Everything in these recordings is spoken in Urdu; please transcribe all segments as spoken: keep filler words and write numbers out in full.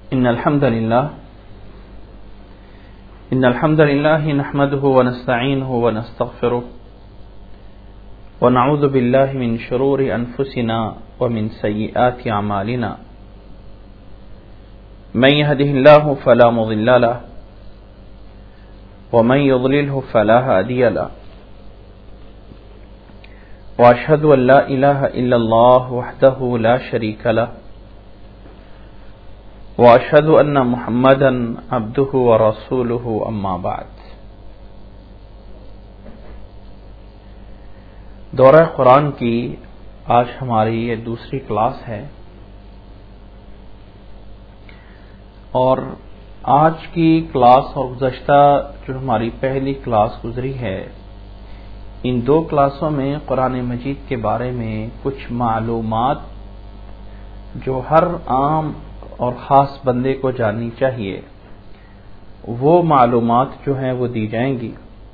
إن الحمد لله إن الحمد لله نحمده ونستعينه ونستغفره ونعوذ بالله من شرور أنفسنا ومن سيئات أعمالنا من يهده الله فلا مضل له ومن يضلله فلا هادي له وأشهد أن لا إله إلا الله وحده لا شريك له وأشهد أن محمدا عبده ورسوله أما بعد. دورہ قرآن کی آج ہماری یہ دوسری کلاس ہے، اور آج کی کلاس اور گزشتہ جو ہماری پہلی کلاس گزری ہے، ان دو کلاسوں میں قرآن مجید کے بارے میں کچھ معلومات جو ہر عام اور خاص بندے کو جاننی چاہیے، وہ معلومات جو ہیں وہ دی جائیں گی.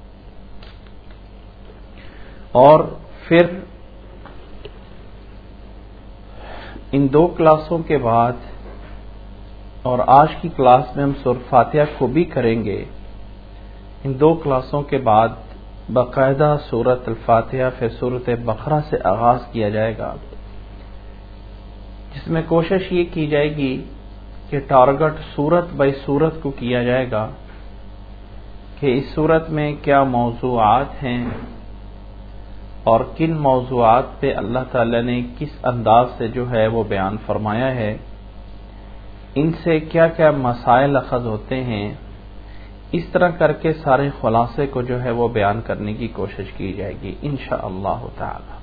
اور پھر ان دو کلاسوں کے بعد اور آج کی کلاس میں ہم سورۃ فاتحہ کو بھی کریں گے. ان دو کلاسوں کے بعد باقاعدہ سورۃ الفاتحہ پھر سورۃ بقرہ سے آغاز کیا جائے گا، جس میں کوشش یہ کی جائے گی کہ ٹارگٹ سورت بائی سورت کو کیا جائے گا کہ اس سورت میں کیا موضوعات ہیں اور کن موضوعات پہ اللہ تعالی نے کس انداز سے جو ہے وہ بیان فرمایا ہے، ان سے کیا کیا مسائل اخذ ہوتے ہیں. اس طرح کر کے سارے خلاصے کو جو ہے وہ بیان کرنے کی کوشش کی جائے گی انشاءاللہ تعالی.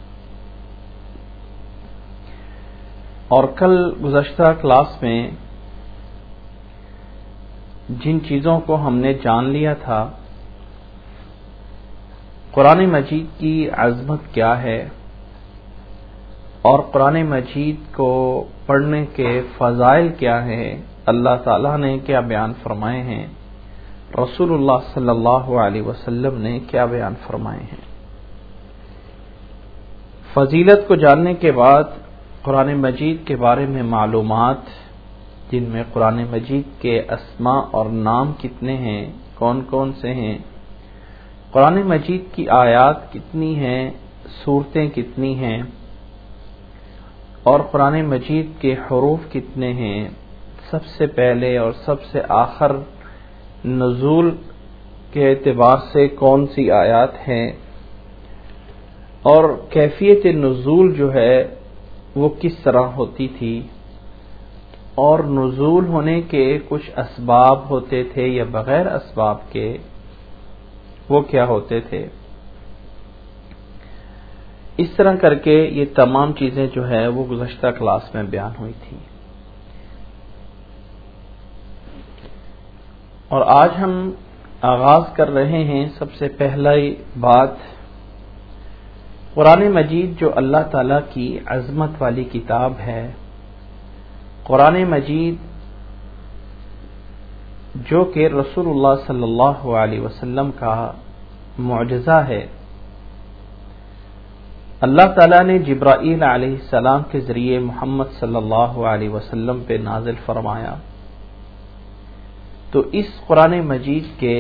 اور کل گزشتہ کلاس میں جن چیزوں کو ہم نے جان لیا تھا، قرآن مجید کی عظمت کیا ہے اور قرآن مجید کو پڑھنے کے فضائل کیا ہیں، اللہ تعالیٰ نے کیا بیان فرمائے ہیں، رسول اللہ صلی اللہ علیہ وسلم نے کیا بیان فرمائے ہیں. فضیلت کو جاننے کے بعد قرآن مجید کے بارے میں معلومات، جن میں قرآن مجید کے اسماء اور نام کتنے ہیں، کون کون سے ہیں، قرآن مجید کی آیات کتنی ہیں، سورتیں کتنی ہیں، اور قرآن مجید کے حروف کتنے ہیں، سب سے پہلے اور سب سے آخر نزول کے اعتبار سے کون سی آیات ہیں، اور کیفیت نزول جو ہے وہ کس طرح ہوتی تھی، اور نزول ہونے کے کچھ اسباب ہوتے تھے یا بغیر اسباب کے وہ کیا ہوتے تھے. اس طرح کر کے یہ تمام چیزیں جو ہے وہ گزشتہ کلاس میں بیان ہوئی تھی. اور آج ہم آغاز کر رہے ہیں سب سے پہلا بات، قرآن مجید جو اللہ تعالی کی عظمت والی کتاب ہے، قرآن مجید جو کہ رسول اللہ صلی اللہ علیہ وسلم کا معجزہ ہے، اللہ تعالیٰ نے جبرائیل علیہ السلام کے ذریعے محمد صلی اللہ علیہ وسلم پہ نازل فرمایا. تو اس قرآن مجید کے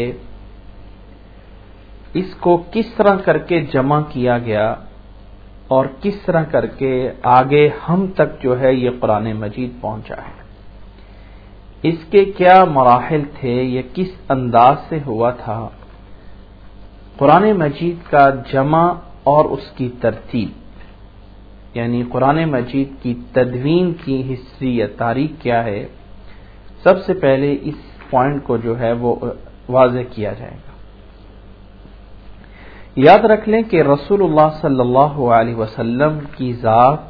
اس کو کس طرح کر کے جمع کیا گیا اور کس طرح کر کے آگے ہم تک جو ہے یہ قرآن مجید پہنچا ہے، اس کے کیا مراحل تھے، یہ کس انداز سے ہوا تھا، قرآن مجید کا جمع اور اس کی ترتیب، یعنی قرآن مجید کی تدوین کی ہسٹری یا تاریخ کیا ہے، سب سے پہلے اس پوائنٹ کو جو ہے وہ واضح کیا جائے گا. یاد رکھ لیں کہ رسول اللہ صلی اللہ علیہ وسلم کی ذات،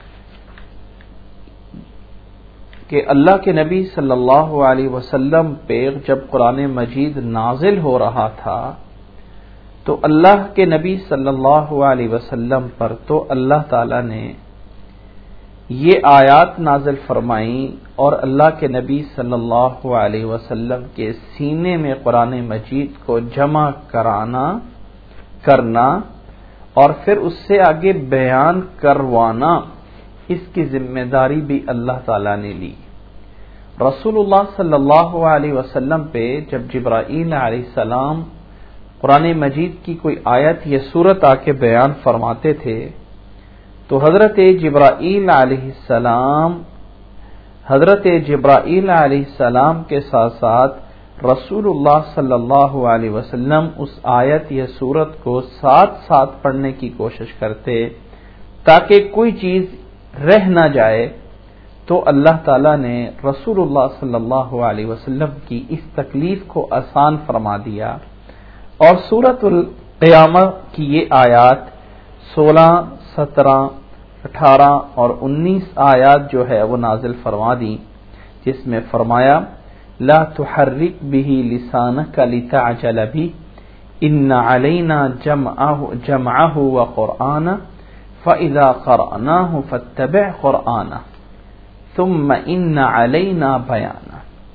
کہ اللہ کے نبی صلی اللہ علیہ وسلم پہ جب قرآن مجید نازل ہو رہا تھا تو اللہ کے نبی صلی اللہ علیہ وسلم پر تو اللہ تعالی نے یہ آیات نازل فرمائیں، اور اللہ کے نبی صلی اللہ علیہ وسلم کے سینے میں قرآن مجید کو جمع کرانا کرنا اور پھر اس سے آگے بیان کروانا، اس کی ذمہ داری بھی اللہ تعالیٰ نے لی. رسول اللہ صلی اللہ علیہ وسلم پہ جب جبرائیل علیہ السلام قرآن مجید کی کوئی آیت یا سورت آ کے بیان فرماتے تھے تو حضرت جبرائیل علیہ السلام حضرت جبرائیل علیہ السلام کے ساتھ ساتھ رسول اللہ صلی اللہ علیہ وسلم اس آیت یا سورت کو ساتھ ساتھ پڑھنے کی کوشش کرتے تاکہ کوئی چیز رہ نہ جائے. تو اللہ تعالیٰ نے رسول اللہ صلی اللہ علیہ وسلم کی اس تکلیف کو آسان فرما دیا اور سورۃ القیامہ کی یہ آیات سولہ، سترہ، اٹھارہ اور انیس آیات جو ہے وہ نازل فرما دی، جس میں فرمایا لا تحرک به لسانک لتعجل به ان علینا جمعه جمعه وقرآنه فاذا قرأناه فاتبع قرآنه ثم ان علینا بیانہ.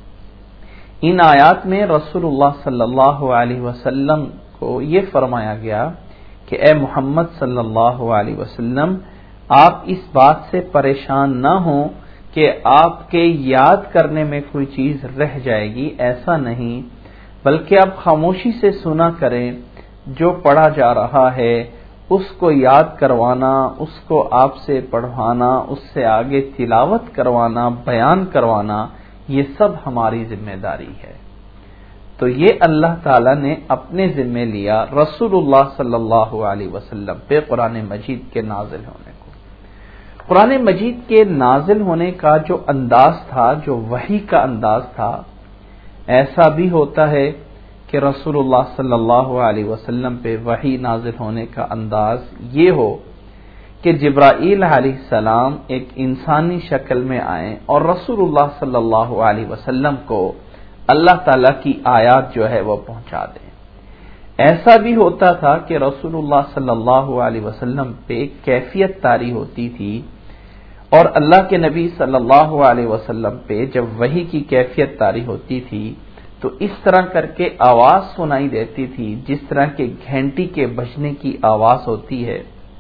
ان آیات میں رسول اللہ صلی اللہ علیہ وسلم کو یہ فرمایا گیا کہ اے محمد صلی اللہ علیہ وسلم آپ اس بات سے پریشان نہ ہوں کہ آپ کے یاد کرنے میں کوئی چیز رہ جائے گی، ایسا نہیں، بلکہ آپ خاموشی سے سنا کریں، جو پڑھا جا رہا ہے اس کو یاد کروانا، اس کو آپ سے پڑھوانا، اس سے آگے تلاوت کروانا، بیان کروانا، یہ سب ہماری ذمہ داری ہے. تو یہ اللہ تعالیٰ نے اپنے ذمہ لیا رسول اللہ صلی اللہ علیہ وسلم پہ قرآن مجید کے نازل ہونے کو. قرآن مجید کے نازل ہونے کا جو انداز تھا، جو وحی کا انداز تھا، ایسا بھی ہوتا ہے کہ رسول اللہ صلی اللہ علیہ وسلم پہ وحی نازل ہونے کا انداز یہ ہو کہ جبرائیل علیہ السلام ایک انسانی شکل میں آئیں اور رسول اللہ صلی اللہ علیہ وسلم کو اللہ تعالیٰ کی آیات جو ہے وہ پہنچا دیں. ایسا بھی ہوتا تھا کہ رسول اللہ صلی اللہ علیہ وسلم پہ کیفیت طاری ہوتی تھی اور اللہ کے نبی صلی اللہ علیہ وسلم پہ جب وحی کی کیفیت طاری ہوتی تھی تو اس طرح کر کے آواز سنائی دیتی تھی جس طرح کے گھنٹی کے بجنے کی آواز ہوتی ہے.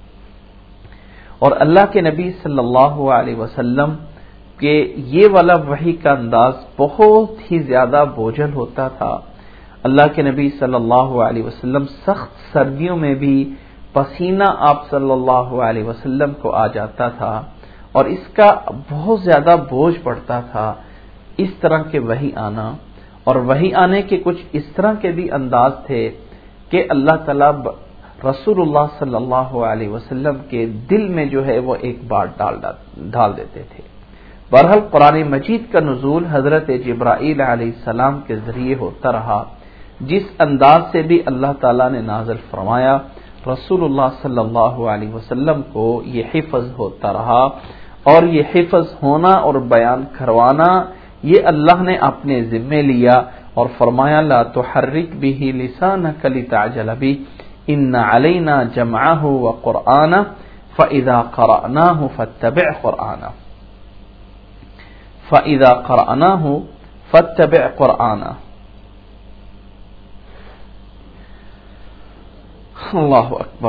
اور اللہ کے نبی صلی اللہ علیہ وسلم کے یہ والا وحی کا انداز بہت ہی زیادہ بوجھل ہوتا تھا. اللہ کے نبی صلی اللہ علیہ وسلم سخت سردیوں میں بھی پسینہ آپ صلی اللہ علیہ وسلم کو آ جاتا تھا اور اس کا بہت زیادہ بوجھ پڑتا تھا اس طرح کے وحی آنا. اور وحی آنے کے کچھ اس طرح کے بھی انداز تھے کہ اللہ تعالیٰ رسول اللہ صلی اللہ علیہ وسلم کے دل میں جو ہے وہ ایک بات ڈال ڈال دیتے تھے. بہرحال قرآن مجید کا نزول حضرت جبرائیل علیہ السلام کے ذریعے ہوتا رہا. جس انداز سے بھی اللہ تعالیٰ نے نازل فرمایا رسول اللہ صلی اللہ علیہ وسلم کو یہ حفظ ہوتا رہا اور یہ حفظ ہونا اور بیان کروانا یہ اللہ نے اپنے ذمے لیا اور فرمایا لا تحرک به لسانک لتعجل به ان علینا جمعه وقرآنه فاذا قرأناه فاتبع قرآنه فاذا قرأناه فاتبع قرآنه. اللہ اکبر.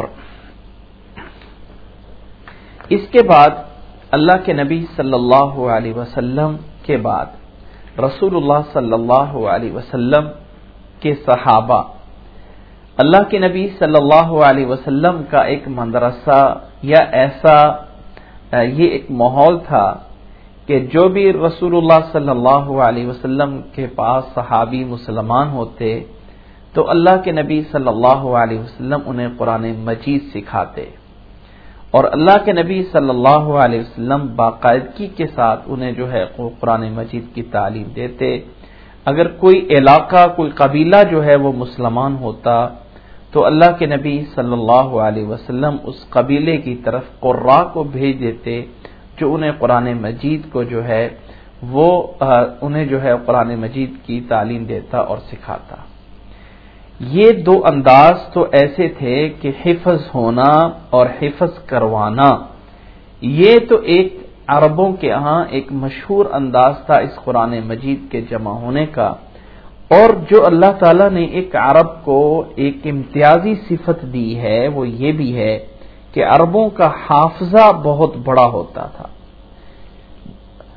اس کے بعد اللہ کے نبی صلی اللہ علیہ وسلم کے بعد رسول اللہ صلی اللہ علیہ وسلم کے صحابہ، اللہ کے نبی صلی اللہ علیہ وسلم کا ایک مدرسہ یا ایسا یہ ایک ماحول تھا کہ جو بھی رسول اللہ صلی اللہ علیہ وسلم کے پاس صحابی مسلمان ہوتے تو اللہ کے نبی صلی اللہ علیہ وسلم انہیں قرآن مجید سکھاتے اور اللہ کے نبی صلی اللہ علیہ وسلم باقاعدگی کے ساتھ انہیں جو ہے قرآن مجید کی تعلیم دیتے. اگر کوئی علاقہ کوئی قبیلہ جو ہے وہ مسلمان ہوتا تو اللہ کے نبی صلی اللہ علیہ وسلم اس قبیلے کی طرف قراء کو بھیج دیتے جو انہیں قرآن مجید کو جو ہے وہ انہیں جو ہے قرآن مجید کی تعلیم دیتا اور سکھاتا. یہ دو انداز تو ایسے تھے کہ حفظ ہونا اور حفظ کروانا یہ تو ایک عربوں کے ہاں ایک مشہور انداز تھا اس قرآن مجید کے جمع ہونے کا. اور جو اللہ تعالیٰ نے ایک عرب کو ایک امتیازی صفت دی ہے وہ یہ بھی ہے کہ عربوں کا حافظہ بہت بڑا ہوتا تھا.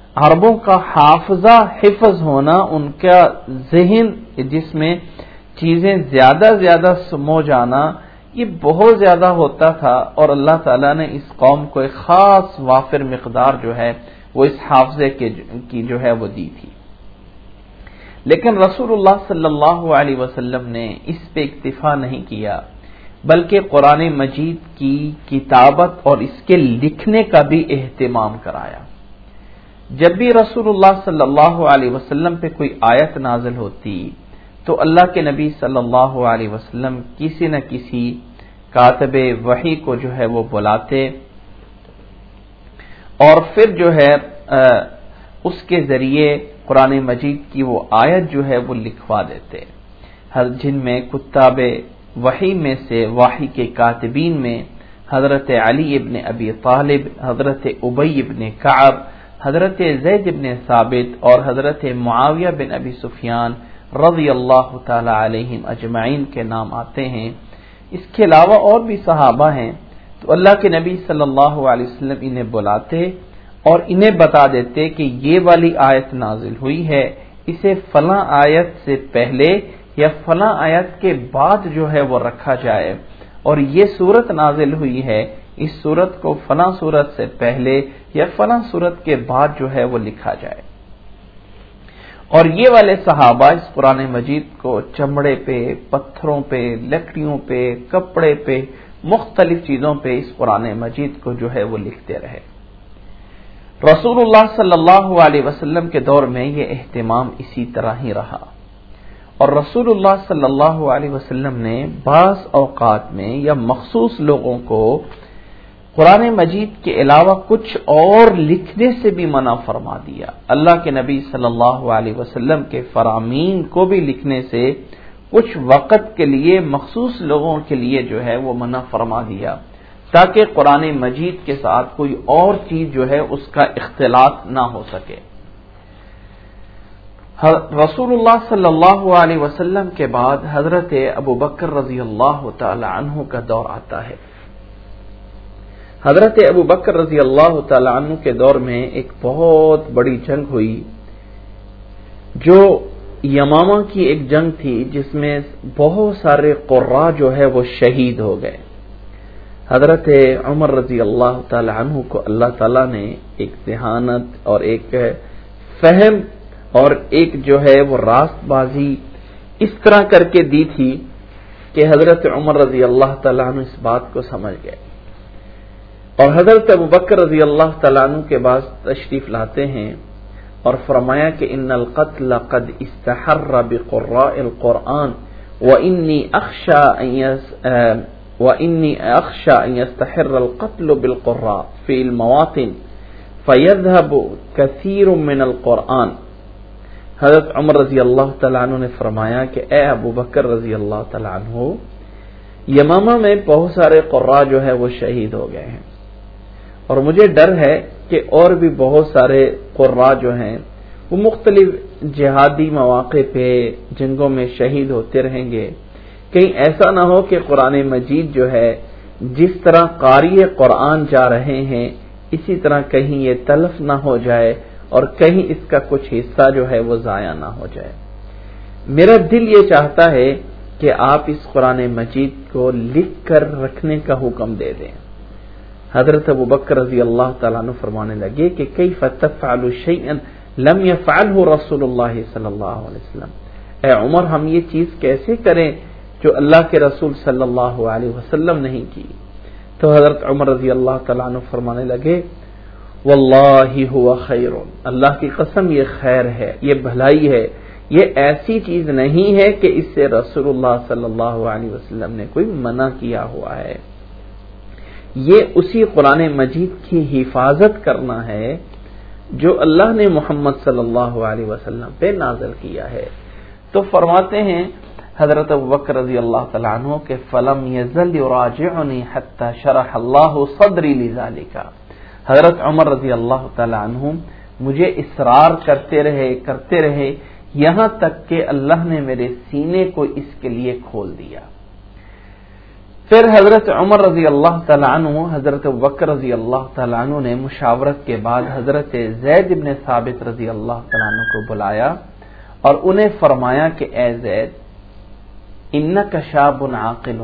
عربوں کا حافظہ حفظ ہونا، ان کا ذہن جس میں چیزیں زیادہ زیادہ سمو جانا، یہ بہت زیادہ ہوتا تھا، اور اللہ تعالیٰ نے اس قوم کو ایک خاص وافر مقدار جو ہے وہ اس حافظے کی جو ہے وہ دی تھی۔ لیکن رسول اللہ صلی اللہ علیہ وسلم نے اس پہ اکتفا نہیں کیا، بلکہ قرآن مجید کی کتابت اور اس کے لکھنے کا بھی اہتمام کرایا۔ جب بھی رسول اللہ صلی اللہ علیہ وسلم پہ کوئی آیت نازل ہوتی تو اللہ کے نبی صلی اللہ علیہ وسلم کسی نہ کسی کاتب وحی کو جو ہے وہ بلاتے، اور پھر جو ہے اس کے ذریعے قرآن مجید کی وہ آیت جو ہے وہ لکھوا دیتے، جن میں کتاب وحی میں سے وحی کے کاتبین میں حضرت علی ابن ابی طالب، حضرت ابی ابن کعب، حضرت زید ابن ثابت اور حضرت معاویہ بن ابی سفیان رضی اللہ تعالی علیہم اجمعین کے نام آتے ہیں۔ اس کے علاوہ اور بھی صحابہ ہیں، تو اللہ کے نبی صلی اللہ علیہ وسلم انہیں بلاتے اور انہیں بتا دیتے کہ یہ والی آیت نازل ہوئی ہے، اسے فلاں آیت سے پہلے یا فلاں آیت کے بعد جو ہے وہ رکھا جائے، اور یہ سورت نازل ہوئی ہے، اس سورت کو فلاں سورت سے پہلے یا فلاں سورت کے بعد جو ہے وہ لکھا جائے۔ اور یہ والے صحابہ اس قرآن مجید کو چمڑے پہ، پتھروں پہ، لکڑیوں پہ، کپڑے پہ، مختلف چیزوں پہ اس قرآن مجید کو جو ہے وہ لکھتے رہے۔ رسول اللہ صلی اللہ علیہ وسلم کے دور میں یہ اہتمام اسی طرح ہی رہا، اور رسول اللہ صلی اللہ علیہ وسلم نے بعض اوقات میں یا مخصوص لوگوں کو قرآن مجید کے علاوہ کچھ اور لکھنے سے بھی منع فرما دیا۔ اللہ کے نبی صلی اللہ علیہ وسلم کے فرامین کو بھی لکھنے سے کچھ وقت کے لیے مخصوص لوگوں کے لیے جو ہے وہ منع فرما دیا، تاکہ قرآن مجید کے ساتھ کوئی اور چیز جو ہے اس کا اختلاط نہ ہو سکے۔ رسول اللہ صلی اللہ علیہ وسلم کے بعد حضرت ابو بکر رضی اللہ تعالی عنہ کا دور آتا ہے۔ حضرت ابو بکر رضی اللہ تعالی عنہ کے دور میں ایک بہت بڑی جنگ ہوئی، جو یمامہ کی ایک جنگ تھی، جس میں بہت سارے قراء جو ہے وہ شہید ہو گئے۔ حضرت عمر رضی اللہ تعالی عنہ کو اللہ تعالیٰ نے ایک ذہانت اور ایک فہم اور ایک جو ہے وہ راست بازی اس طرح کر کے دی تھی کہ حضرت عمر رضی اللہ تعالیٰ عنہ اس بات کو سمجھ گئے، اور حضرت ابو بکر رضی اللہ تعالیٰ عنہ کے بعد تشریف لاتے ہیں اور فرمایا کہ ان القتل قد استحر بقراء القرآن وانی اخشى ان وانی اخشى ان يستحر القتل بالقراء في المواطن فيذهب كثير من القرآن۔ حضرت عمر رضی اللہ تعالیٰ عنہ نے فرمایا کہ اے ابو بکر رضی اللہ تعالیٰ عنہ، یمامہ میں بہت سارے قراء جو ہے وہ شہید ہو گئے ہیں، اور مجھے ڈر ہے کہ اور بھی بہت سارے قراء جو ہیں وہ مختلف جہادی مواقع پہ جنگوں میں شہید ہوتے رہیں گے، کہیں ایسا نہ ہو کہ قرآن مجید جو ہے جس طرح قاری قرآن جا رہے ہیں اسی طرح کہیں یہ تلف نہ ہو جائے اور کہیں اس کا کچھ حصہ جو ہے وہ ضائع نہ ہو جائے۔ میرا دل یہ چاہتا ہے کہ آپ اس قرآن مجید کو لکھ کر رکھنے کا حکم دے دیں۔ حضرت ابو بکر رضی اللہ تعالیٰ عنہ فرمانے لگے کہ کیف تفعل شیئا لم يفعله رسول اللہ صلی اللہ علیہ وسلم، اے عمر ہم یہ چیز کیسے کریں جو اللہ کے رسول صلی اللہ علیہ وسلم نہیں کی؟ تو حضرت عمر رضی اللہ تعالیٰ عنہ فرمانے لگے واللہ هو خیر، اللہ کی قسم یہ خیر ہے، یہ بھلائی ہے، یہ ایسی چیز نہیں ہے کہ اس سے رسول اللہ صلی اللہ علیہ وسلم نے کوئی منع کیا ہوا ہے، یہ اسی قرآن مجید کی حفاظت کرنا ہے جو اللہ نے محمد صلی اللہ علیہ وسلم پہ نازل کیا ہے۔ تو فرماتے ہیں حضرت ابوبکر رضی اللہ تعالیٰ عنہ کہ فلم یزل یراجعنی حتی شرح اللہ صدری لذالک، حضرت عمر رضی اللہ تعالیٰ عنہ مجھے اصرار کرتے رہے کرتے رہے یہاں تک کہ اللہ نے میرے سینے کو اس کے لیے کھول دیا۔ پھر حضرت عمر رضی اللہ تعالیٰ عنہ حضرت ابوبکر رضی اللہ تعالیٰ عنہ نے مشاورت کے بعد حضرت زید بن ثابت رضی اللہ تعالیٰ عنہ کو بلایا اور انہیں فرمایا کہ اے زید انک شاب عاقل،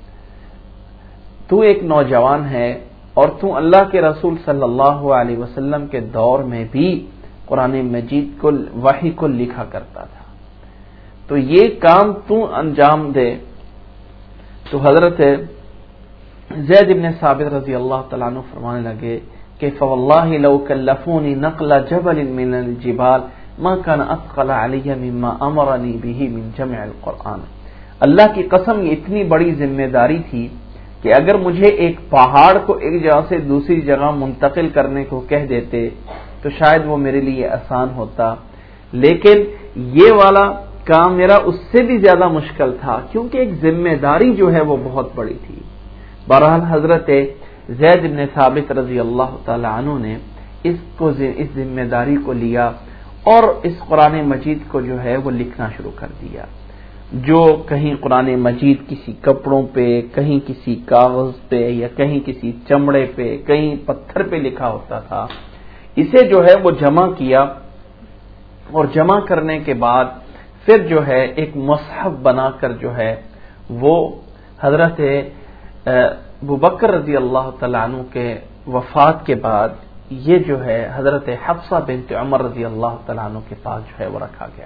تو ایک نوجوان ہے اور تو اللہ کے رسول صلی اللہ علیہ وسلم کے دور میں بھی قرآن مجید کو وحی کو لکھا کرتا تھا، تو یہ کام تو انجام دے۔ تو حضرت زید بن ثابت رضی اللہ تعالیٰ عنہ فرمانے لگے کہ فواللہ لو کلفونی نقل جبل من الجبال ما كان اثقل علی مما امرنی به من جمع القرآن، اللہ کی قسم یہ اتنی بڑی ذمہ داری تھی کہ اگر مجھے ایک پہاڑ کو ایک جگہ سے دوسری جگہ منتقل کرنے کو کہہ دیتے تو شاید وہ میرے لیے آسان ہوتا، لیکن یہ والا کام میرا اس سے بھی زیادہ مشکل تھا کیونکہ ایک ذمہ داری جو ہے وہ بہت بڑی تھی۔ بہرحال حضرت زید بن ثابت رضی اللہ تعالی عنہ نے اس کو اس ذمہ داری کو لیا اور اس قرآن مجید کو جو ہے وہ لکھنا شروع کر دیا۔ جو کہیں قرآن مجید کسی کپڑوں پہ، کہیں کسی کاغذ پہ، یا کہیں کسی چمڑے پہ، کہیں پتھر پہ لکھا ہوتا تھا، اسے جو ہے وہ جمع کیا اور جمع کرنے کے بعد پھر جو ہے ایک مصحف بنا کر جو ہے وہ حضرت ابوبکر رضی اللہ تعالیٰ عنہ کے وفات کے بعد یہ جو ہے حضرت حفصہ بنت عمر رضی اللہ تعالیٰ عنہ کے پاس جو ہے وہ رکھا گیا۔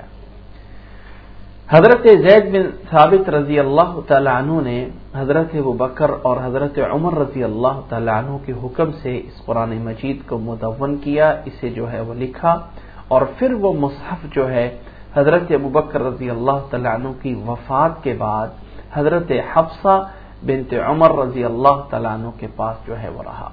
حضرت زید بن ثابت رضی اللہ تعالیٰ عنہ نے حضرت ابوبکر اور حضرت عمر رضی اللہ تعالیٰ عنہ کے حکم سے اس قرآن مجید کو مدون کیا، اسے جو ہے وہ لکھا، اور پھر وہ مصحف جو ہے حضرت ابوبکر رضی اللہ تعالیٰ عنہ کی وفات کے بعد حضرت حفصہ بنت عمر رضی اللہ تعالیٰ عنہ کے پاس جو ہے وہ رہا۔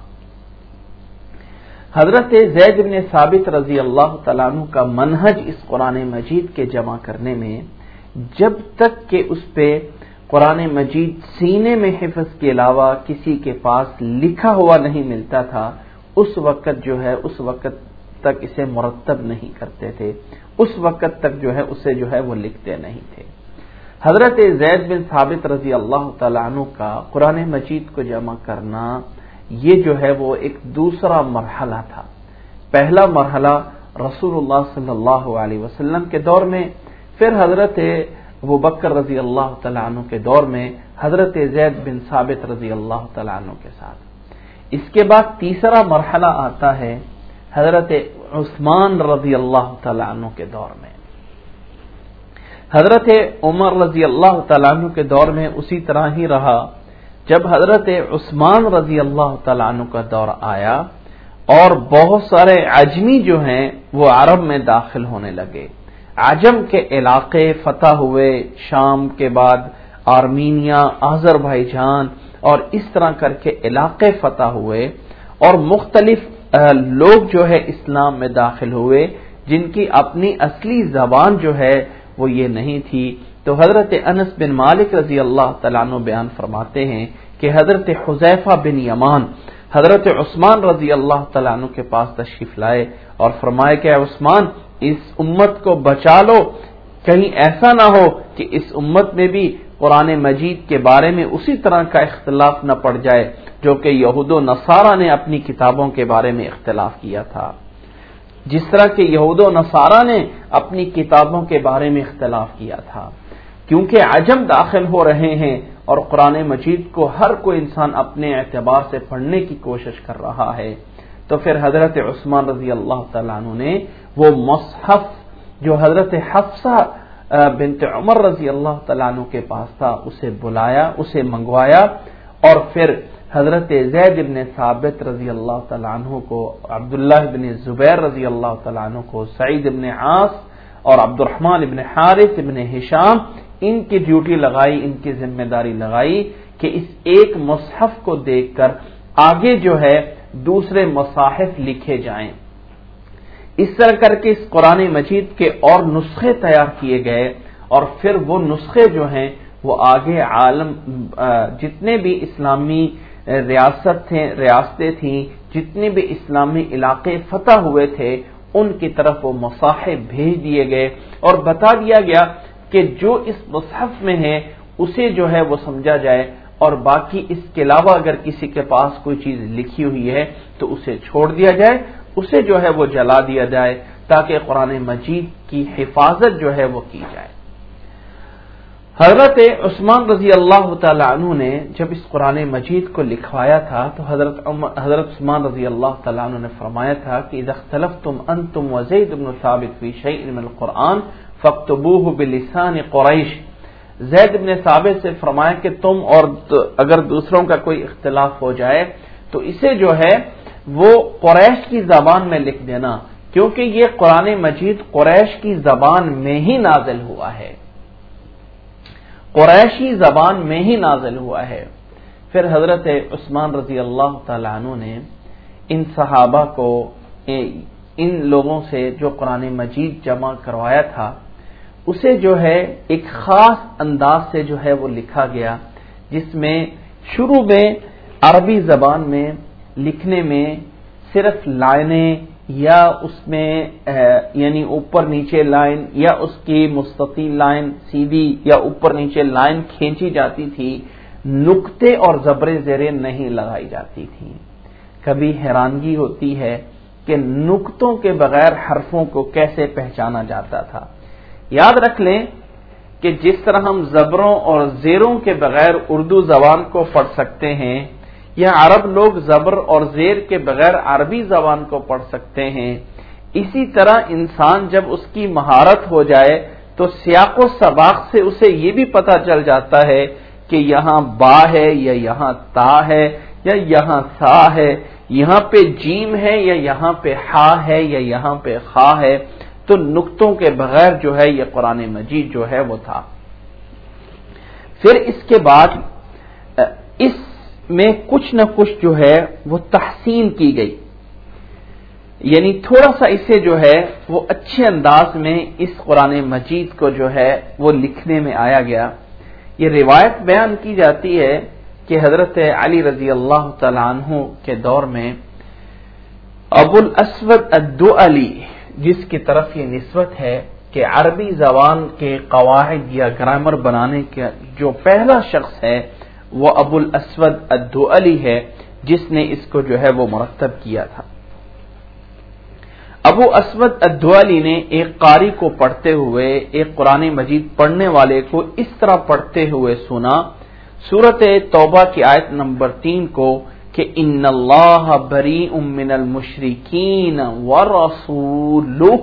حضرت زید بن ثابت رضی اللہ تعالیٰ عنہ کا منہج اس قرآن مجید کے جمع کرنے میں جب تک کہ اس پہ قرآن مجید سینے میں حفظ کے علاوہ کسی کے پاس لکھا ہوا نہیں ملتا تھا، اس وقت جو ہے اس وقت تک اسے مرتب نہیں کرتے تھے، اس وقت تک جو ہے اسے جو ہے وہ لکھتے نہیں تھے۔ حضرت زید بن ثابت رضی اللہ تعالیٰ عنہ کا قرآن مجید کو جمع کرنا یہ جو ہے وہ ایک دوسرا مرحلہ تھا۔ پہلا مرحلہ رسول اللہ صلی اللہ علیہ وسلم کے دور میں، پھر حضرت ابوبکر رضی اللہ تعالیٰ عنہ کے دور میں حضرت زید بن ثابت رضی اللہ تعالیٰ عنہ کے ساتھ۔ اس کے بعد تیسرا مرحلہ آتا ہے حضرت عثمان رضی اللہ تعالیٰ عنہ کے دور میں۔ حضرت عمر رضی اللہ تعالیٰ عنہ کے دور میں اسی طرح ہی رہا۔ جب حضرت عثمان رضی اللہ تعالیٰ عنہ کا دور آیا اور بہت سارے عجمی جو ہیں وہ عرب میں داخل ہونے لگے، عجم کے علاقے فتح ہوئے، شام کے بعد آرمینیا، آذربائیجان اور اس طرح کر کے علاقے فتح ہوئے اور مختلف لوگ جو ہے اسلام میں داخل ہوئے جن کی اپنی اصلی زبان جو ہے وہ یہ نہیں تھی۔ تو حضرت انس بن مالک رضی اللہ تعالیٰ عنہ بیان فرماتے ہیں کہ حضرت حذیفہ بن یمان حضرت عثمان رضی اللہ تعالیٰ عنہ کے پاس تشریف لائے اور فرمائے کہ اے عثمان اس امت کو بچا لو، کہیں ایسا نہ ہو کہ اس امت میں بھی قرآن مجید کے بارے میں اسی طرح کا اختلاف نہ پڑ جائے جو کہ یہود و نصارہ نے اپنی کتابوں کے بارے میں اختلاف کیا تھا، جس طرح کہ یہود و نصارہ نے اپنی کتابوں کے بارے میں اختلاف کیا تھا۔ کیونکہ عجم داخل ہو رہے ہیں اور قرآن مجید کو ہر کوئی انسان اپنے اعتبار سے پڑھنے کی کوشش کر رہا ہے، تو پھر حضرت عثمان رضی اللہ تعالیٰ عنہ نے وہ مصحف جو حضرت حفصہ بنت عمر رضی اللہ تعالیٰ عنہ کے پاس تھا اسے بلایا، اسے منگوایا، اور پھر حضرت زید بن ثابت رضی اللہ تعالیٰ عنہ کو، عبداللہ بن زبیر رضی اللہ تعالیٰ عنہ کو، سعید بن عاص اور عبد الرحمن بن حارث بن ہشام، ان کی ڈیوٹی لگائی، ان کی ذمہ داری لگائی کہ اس ایک مصحف کو دیکھ کر آگے جو ہے دوسرے مصاحف لکھے جائیں۔ اس طرح کر کے اس قرآن مجید کے اور نسخے تیار کیے گئے، اور پھر وہ نسخے جو ہیں وہ آگے عالم جتنے بھی اسلامی ریاست تھے ریاستیں تھیں، جتنے بھی اسلامی علاقے فتح ہوئے تھے، ان کی طرف وہ مصاحف بھیج دیے گئے اور بتا دیا گیا کہ جو اس مصحف میں ہے اسے جو ہے وہ سمجھا جائے اور باقی اس کے علاوہ اگر کسی کے پاس کوئی چیز لکھی ہوئی ہے تو اسے چھوڑ دیا جائے، اسے جو ہے وہ جلا دیا جائے تاکہ قرآن مجید کی حفاظت جو ہے وہ کی جائے۔ حضرت عثمان رضی اللہ تعالی عنہ نے جب اس قرآن مجید کو لکھوایا تھا تو حضرت حضرت عثمان رضی اللہ تعالی عنہ نے فرمایا تھا کہ اذا اختلفتم انتم وزید بن ثابت فی شیء من القرآن فاکتبوه بلسان قریش۔ زید بن ثابت سے فرمایا کہ تم اور اگر دوسروں کا کوئی اختلاف ہو جائے تو اسے جو ہے وہ قریش کی زبان میں لکھ دینا، کیونکہ یہ قرآن مجید قریش کی زبان میں ہی نازل ہوا ہے، قریشی زبان میں ہی نازل ہوا ہے۔ پھر حضرت عثمان رضی اللہ تعالی عنہ نے ان صحابہ کو، ان لوگوں سے جو قرآن مجید جمع کروایا تھا، اسے جو ہے ایک خاص انداز سے جو ہے وہ لکھا گیا، جس میں شروع میں عربی زبان میں لکھنے میں صرف لائنیں یا اس میں یعنی اوپر نیچے لائن یا اس کی مستطیل لائن سیدھی یا اوپر نیچے لائن کھینچی جاتی تھی، نقطے اور زبر زیریں نہیں لگائی جاتی تھی۔ کبھی حیرانگی ہوتی ہے کہ نقطوں کے بغیر حرفوں کو کیسے پہچانا جاتا تھا۔ یاد رکھ لیں کہ جس طرح ہم زبروں اور زیروں کے بغیر اردو زبان کو پڑھ سکتے ہیں یا عرب لوگ زبر اور زیر کے بغیر عربی زبان کو پڑھ سکتے ہیں، اسی طرح انسان جب اس کی مہارت ہو جائے تو سیاق و سباق سے اسے یہ بھی پتہ چل جاتا ہے کہ یہاں با ہے یا یہاں تا ہے یا یہاں سا ہے، یہاں پہ جیم ہے یا یہاں پہ ہا ہے یا یہاں پہ خا ہے۔ تو نقطوں کے بغیر جو ہے یہ قرآن مجید جو ہے وہ تھا۔ پھر اس کے بعد اس میں کچھ نہ کچھ جو ہے وہ تحسین کی گئی، یعنی تھوڑا سا اسے جو ہے وہ اچھے انداز میں اس قرآن مجید کو جو ہے وہ لکھنے میں آیا گیا۔ یہ روایت بیان کی جاتی ہے کہ حضرت علی رضی اللہ تعالی عنہ کے دور میں ابو الاسود الدؤلی، جس کی طرف یہ نسبت ہے کہ عربی زبان کے قواعد یا گرامر بنانے کا جو پہلا شخص ہے وہ ابو الاسود الدؤلی ہے، جس نے اس کو جو ہے وہ مرتب کیا تھا۔ ابو اسود الدؤلی نے ایک قاری کو پڑھتے ہوئے، ایک قرآن مجید پڑھنے والے کو اس طرح پڑھتے ہوئے سنا سورۃ توبہ کی آیت نمبر تین کو کہ ان اللہ بریء من المشرکین ورسولہ،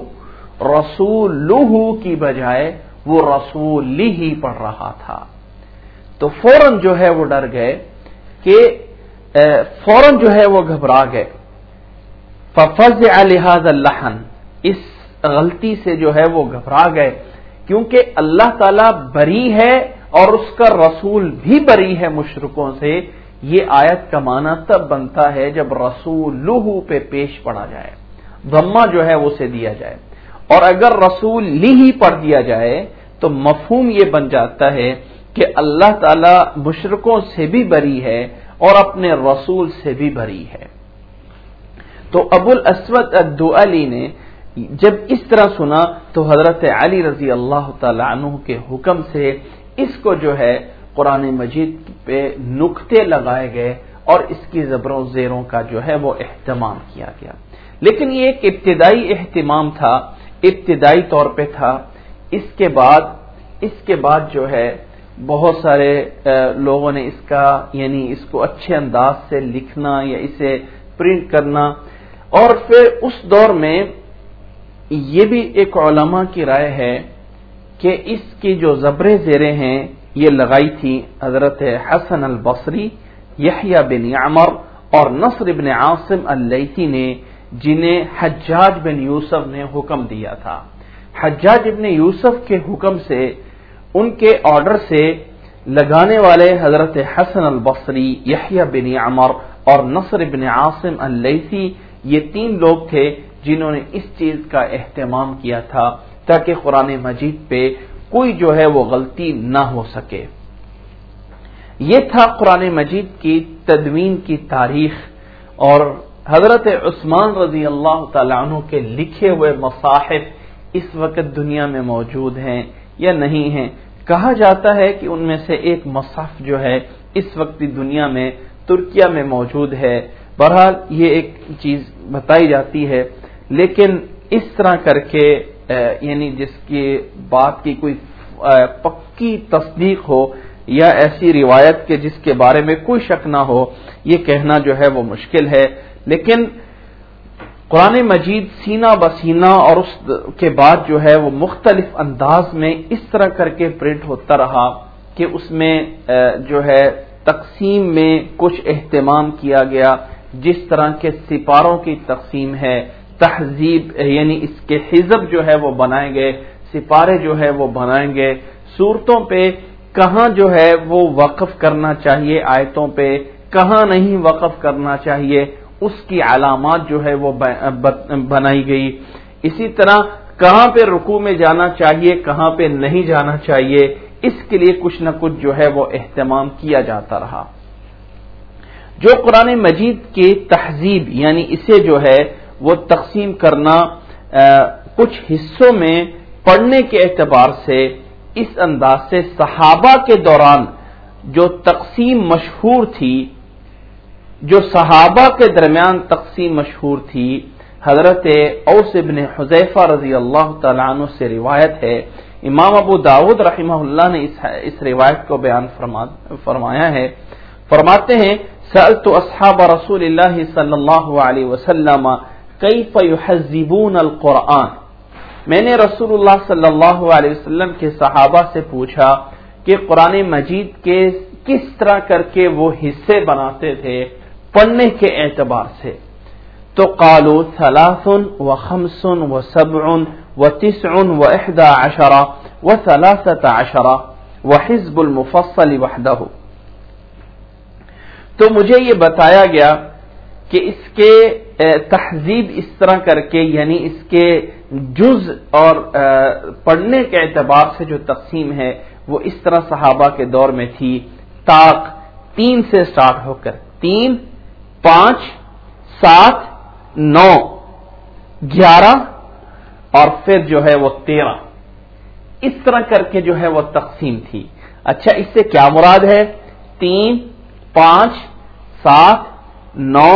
رسولہ کی بجائے وہ رسولہ ہی پڑھ رہا تھا، تو فوراً جو ہے وہ ڈر گئے کہ فوراً جو ہے وہ گھبرا گئے۔ ففزع لهذا اللحن، اس غلطی سے جو ہے وہ گھبرا گئے، کیونکہ اللہ تعالیٰ بری ہے اور اس کا رسول بھی بری ہے مشرکوں سے۔ یہ آیت کا معنی تب بنتا ہے جب رسولہ پہ پیش پڑا جائے، ضمہ جو ہے اسے دیا جائے، اور اگر رسول لی ہی پڑھ دیا جائے تو مفہوم یہ بن جاتا ہے کہ اللہ تعالیٰ مشرکوں سے بھی بری ہے اور اپنے رسول سے بھی بری ہے۔ تو ابو الاسود الدؤلی نے جب اس طرح سنا تو حضرت علی رضی اللہ تعالی عنہ کے حکم سے اس کو جو ہے قرآن مجید پہ نقطے لگائے گئے اور اس کی زبروں زیروں کا جو ہے وہ اہتمام کیا گیا۔ لیکن یہ ایک ابتدائی اہتمام تھا، ابتدائی طور پہ تھا۔ اس کے بعد اس کے بعد جو ہے بہت سارے لوگوں نے اس کا یعنی اس کو اچھے انداز سے لکھنا یا اسے پرنٹ کرنا، اور پھر اس دور میں یہ بھی ایک علماء کی رائے ہے کہ اس کی جو زبر زیریں ہیں یہ لگائی تھی حضرت حسن البصری، یحییٰ بن عمر اور نصر بن عاصم اللیثی نے، جنہیں حجاج بن یوسف نے حکم دیا تھا۔ حجاج بن یوسف کے حکم سے، ان کے آرڈر سے لگانے والے حضرت حسن البصری، یحییٰ بن عمر اور نصر بن عاصم اللیثی، یہ تین لوگ تھے جنہوں نے اس چیز کا اہتمام کیا تھا تاکہ قرآن مجید پہ کوئی جو ہے وہ غلطی نہ ہو سکے۔ یہ تھا قرآن مجید کی تدوین کی تاریخ، اور حضرت عثمان رضی اللہ تعالی عنہ کے لکھے ہوئے مصاحف اس وقت دنیا میں موجود ہیں یا نہیں ہیں۔ کہا جاتا ہے کہ ان میں سے ایک مصحف جو ہے اس وقت دنیا میں ترکیہ میں موجود ہے. بہرحال یہ ایک چیز بتائی جاتی ہے، لیکن اس طرح کر کے یعنی جس کی بات کی کوئی پکی تصدیق ہو یا ایسی روایت کے جس کے بارے میں کوئی شک نہ ہو، یہ کہنا جو ہے وہ مشکل ہے. لیکن قرآن مجید سینہ بسینہ اور اس کے بعد جو ہے وہ مختلف انداز میں اس طرح کر کے پرنٹ ہوتا رہا کہ اس میں جو ہے تقسیم میں کچھ اہتمام کیا گیا، جس طرح کے سپاروں کی تقسیم ہے، تہذیب یعنی اس کے حزب جو ہے وہ بنائے گئے، سپارے جو ہے وہ بنائے گئے، صورتوں پہ کہاں جو ہے وہ وقف کرنا چاہیے، آیتوں پہ کہاں نہیں وقف کرنا چاہیے، اس کی علامات جو ہے وہ بنائی گئی. اسی طرح کہاں پہ رکوع میں جانا چاہیے، کہاں پہ نہیں جانا چاہیے، اس کے لیے کچھ نہ کچھ جو ہے وہ اہتمام کیا جاتا رہا. جو قرآن مجید کی تہذیب یعنی اسے جو ہے وہ تقسیم کرنا کچھ حصوں میں پڑھنے کے اعتبار سے اس انداز سے صحابہ کے دوران جو تقسیم مشہور تھی، جو صحابہ کے درمیان تقسیم مشہور تھی، حضرت اوس بن حذیفہ رضی اللہ تعالیٰ عنہ سے روایت ہے. امام ابو داؤد رحمہ اللہ نے اس, اس روایت کو بیان فرما, فرمایا ہے. فرماتے ہیں سألت اصحاب رسول اللہ صلی اللہ علیہ وسلم کیف یحذبون القرآن، میں نے رسول اللہ صلی اللہ علیہ وسلم کے صحابہ سے پوچھا کہ قرآن مجید کے کس طرح کر کے وہ حصے بناتے تھے پڑھنے کے اعتبار سے. تو قالوا ثلاث و خمس و سبع و تسع و احدى عشر و ثلاثة عشر و حزب المفصل وحدہ. تو مجھے یہ بتایا گیا کہ اس کے تہذیب اس طرح کر کے یعنی اس کے جز اور پڑھنے کے اعتبار سے جو تقسیم ہے وہ اس طرح صحابہ کے دور میں تھی. طاق تین سے سٹارٹ ہو کر تین، پانچ، سات، نو، گیارہ اور پھر جو ہے وہ تیرہ، اس طرح کر کے جو ہے وہ تقسیم تھی. اچھا اس سے کیا مراد ہے؟ تین، پانچ، سات، نو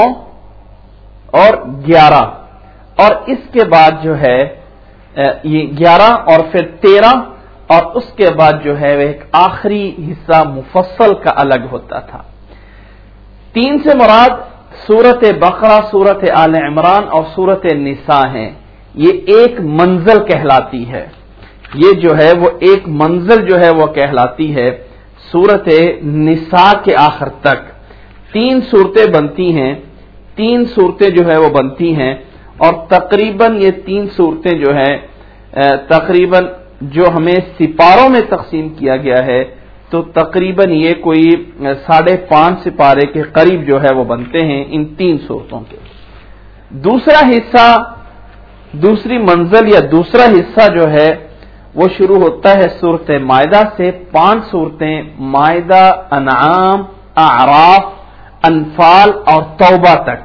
اور گیارہ، اور اس کے بعد جو ہے یہ گیارہ اور پھر تیرہ، اور اس کے بعد جو ہے وہ ایک آخری حصہ مفصل کا الگ ہوتا تھا. تین سے مراد سورت بقرہ، سورت آل عمران اور سورت نساء ہیں. یہ ایک منزل کہلاتی ہے، یہ جو ہے وہ ایک منزل جو ہے وہ کہلاتی ہے. سورت نساء کے آخر تک تین صورتیں بنتی ہیں، تین صورتیں جو ہے وہ بنتی ہیں، اور تقریباً یہ تین صورتیں جو ہیں تقریباً جو ہمیں سپاروں میں تقسیم کیا گیا ہے تو تقریباً یہ کوئی ساڑھے پانچ سپارے کے قریب جو ہے وہ بنتے ہیں ان تین صورتوں کے. دوسرا حصہ، دوسری منزل یا دوسرا حصہ جو ہے وہ شروع ہوتا ہے سورت مائدہ سے. پانچ صورتیں مائدہ، انعام، اعراف، انفال اور توبہ تک،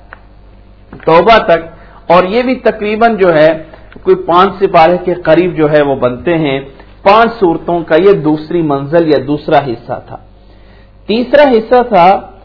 توبہ تک، اور یہ بھی تقریباً جو ہے کوئی پانچ سپارے کے قریب جو ہے وہ بنتے ہیں. پانچ صورتوں کا یہ دوسری منزل یا دوسرا حصہ تھا. تیسرا حصہ تھا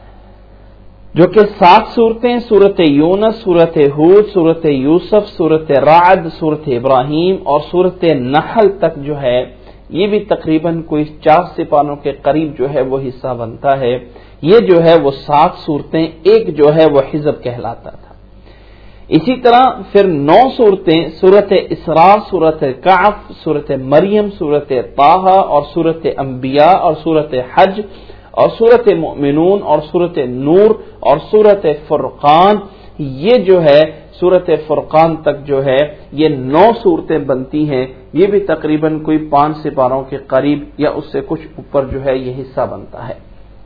جو کہ سات صورتیں، سورت یونس، سورت ہود، سورت یوسف، سورت رعد، سورت ابراہیم اور سورت نحل تک جو ہے یہ بھی تقریباً کوئی چار سپاروں کے قریب جو ہے وہ حصہ بنتا ہے. یہ جو ہے وہ سات صورتیں ایک جو ہے وہ حزب کہلاتا تھا. اسی طرح پھر نو صورتیں سورت اسراء، سورت کہف، سورت مریم، سورت طٰہٰ اور سورت انبیاء اور سورت حج اور سورت مؤمنون اور سورت نور اور سورت فرقان. یہ جو ہے سورت فرقان تک جو ہے یہ نو صورتیں بنتی ہیں. یہ بھی تقریباً کوئی پانچ سپاروں کے قریب یا اس سے کچھ اوپر جو ہے یہ حصہ بنتا ہے.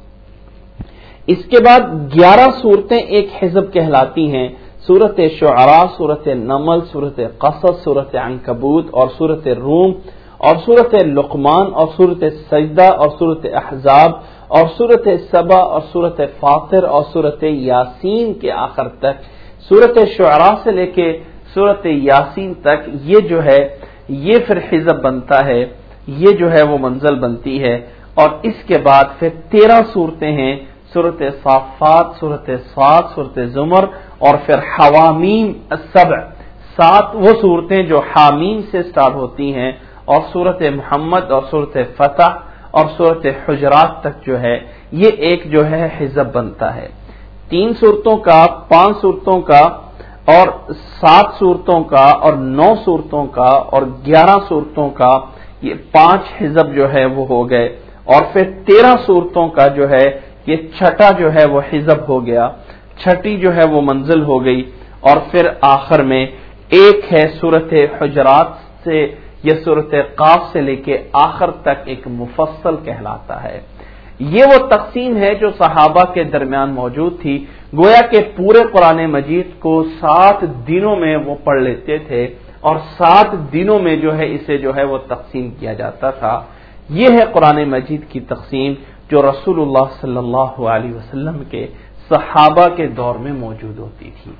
اس کے بعد گیارہ صورتیں ایک حزب کہلاتی ہیں. سورت شعراء، سورت نمل، سورت قصص، سورت عنکبوت اور سورت روم اور سورت لقمان اور سورت سجدہ اور سورت احزاب اور سورت سبا اور سورت فاطر اور سورت یاسین کے آخر تک. سورت شعراء سے لے کے سورت یاسین تک یہ جو ہے یہ پھر حزب بنتا ہے، یہ جو ہے وہ منزل بنتی ہے. اور اس کے بعد پھر تیرہ صورتیں ہیں، سورۃ صافات، سورۃ صاد، سورۃ زمر، اور پھر حوامیم السبع، سات وہ صورتیں جو حامیم سے سٹارٹ ہوتی ہیں، اور سورۃ محمد اور سورۃ فتح اور سورۃ حجرات تک جو ہے یہ ایک جو ہے حزب بنتا ہے۔ تین صورتوں کا، پانچ صورتوں کا اور سات صورتوں کا اور نو صورتوں کا اور گیارہ صورتوں کا، یہ پانچ حزب جو ہے وہ ہو گئے، اور پھر تیرہ صورتوں کا جو ہے یہ چھٹا جو ہے وہ حزب ہو گیا، چھٹی جو ہے وہ منزل ہو گئی، اور پھر آخر میں ایک ہے سورۃ حجرات سے یہ سورۃ قاف سے لے کے آخر تک ایک مفصل کہلاتا ہے۔ یہ وہ تقسیم ہے جو صحابہ کے درمیان موجود تھی، گویا کہ پورے قرآن مجید کو سات دنوں میں وہ پڑھ لیتے تھے، اور سات دنوں میں جو ہے اسے جو ہے وہ تقسیم کیا جاتا تھا۔ یہ ہے قرآن مجید کی تقسیم جو رسول اللہ صلی اللہ علیہ وسلم کے صحابہ کے دور میں موجود ہوتی تھی۔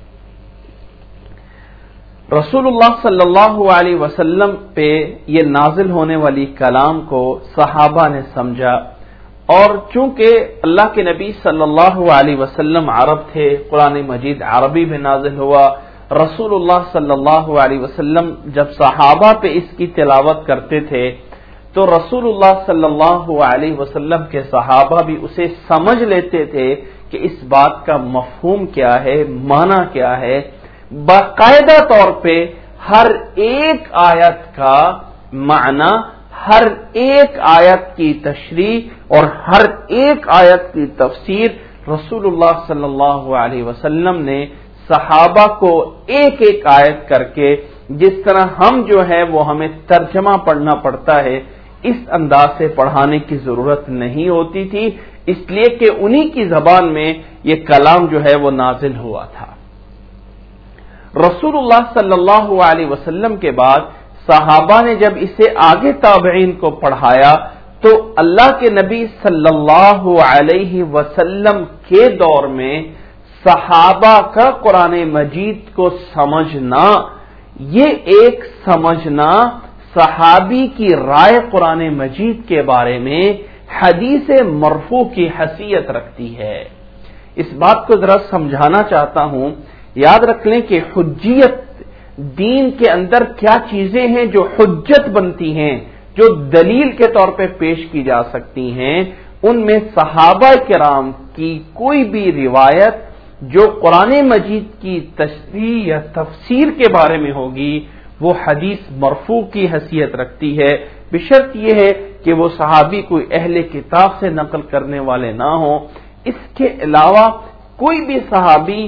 رسول اللہ صلی اللہ علیہ وسلم پہ یہ نازل ہونے والی کلام کو صحابہ نے سمجھا، اور چونکہ اللہ کے نبی صلی اللہ علیہ وسلم عرب تھے، قرآن مجید عربی میں نازل ہوا، رسول اللہ صلی اللہ علیہ وسلم جب صحابہ پہ اس کی تلاوت کرتے تھے تو رسول اللہ صلی اللہ علیہ وسلم کے صحابہ بھی اسے سمجھ لیتے تھے کہ اس بات کا مفہوم کیا ہے، معنی کیا ہے۔ باقاعدہ طور پہ ہر ایک آیت کا معنی، ہر ایک آیت کی تشریح اور ہر ایک آیت کی تفسیر رسول اللہ صلی اللہ علیہ وسلم نے صحابہ کو ایک ایک آیت کر کے، جس طرح ہم جو ہے وہ ہمیں ترجمہ پڑھنا پڑتا ہے، اس انداز سے پڑھانے کی ضرورت نہیں ہوتی تھی، اس لیے کہ انہی کی زبان میں یہ کلام جو ہے وہ نازل ہوا تھا۔ رسول اللہ صلی اللہ علیہ وسلم کے بعد صحابہ نے جب اسے آگے تابعین کو پڑھایا تو اللہ کے نبی صلی اللہ علیہ وسلم کے دور میں صحابہ کا قرآن مجید کو سمجھنا، یہ ایک سمجھنا صحابی کی رائے قرآن مجید کے بارے میں حدیث مرفوع کی حیثیت رکھتی ہے۔ اس بات کو ذرا سمجھانا چاہتا ہوں، یاد رکھ لیں کہ حجیت دین کے اندر کیا چیزیں ہیں جو حجت بنتی ہیں، جو دلیل کے طور پہ پیش کی جا سکتی ہیں، ان میں صحابہ کرام کی کوئی بھی روایت جو قرآن مجید کی تشریح یا تفسیر کے بارے میں ہوگی وہ حدیث مرفوع کی حیثیت رکھتی ہے، بشرط یہ ہے کہ وہ صحابی کوئی اہل کتاب سے نقل کرنے والے نہ ہوں۔ اس کے علاوہ کوئی بھی صحابی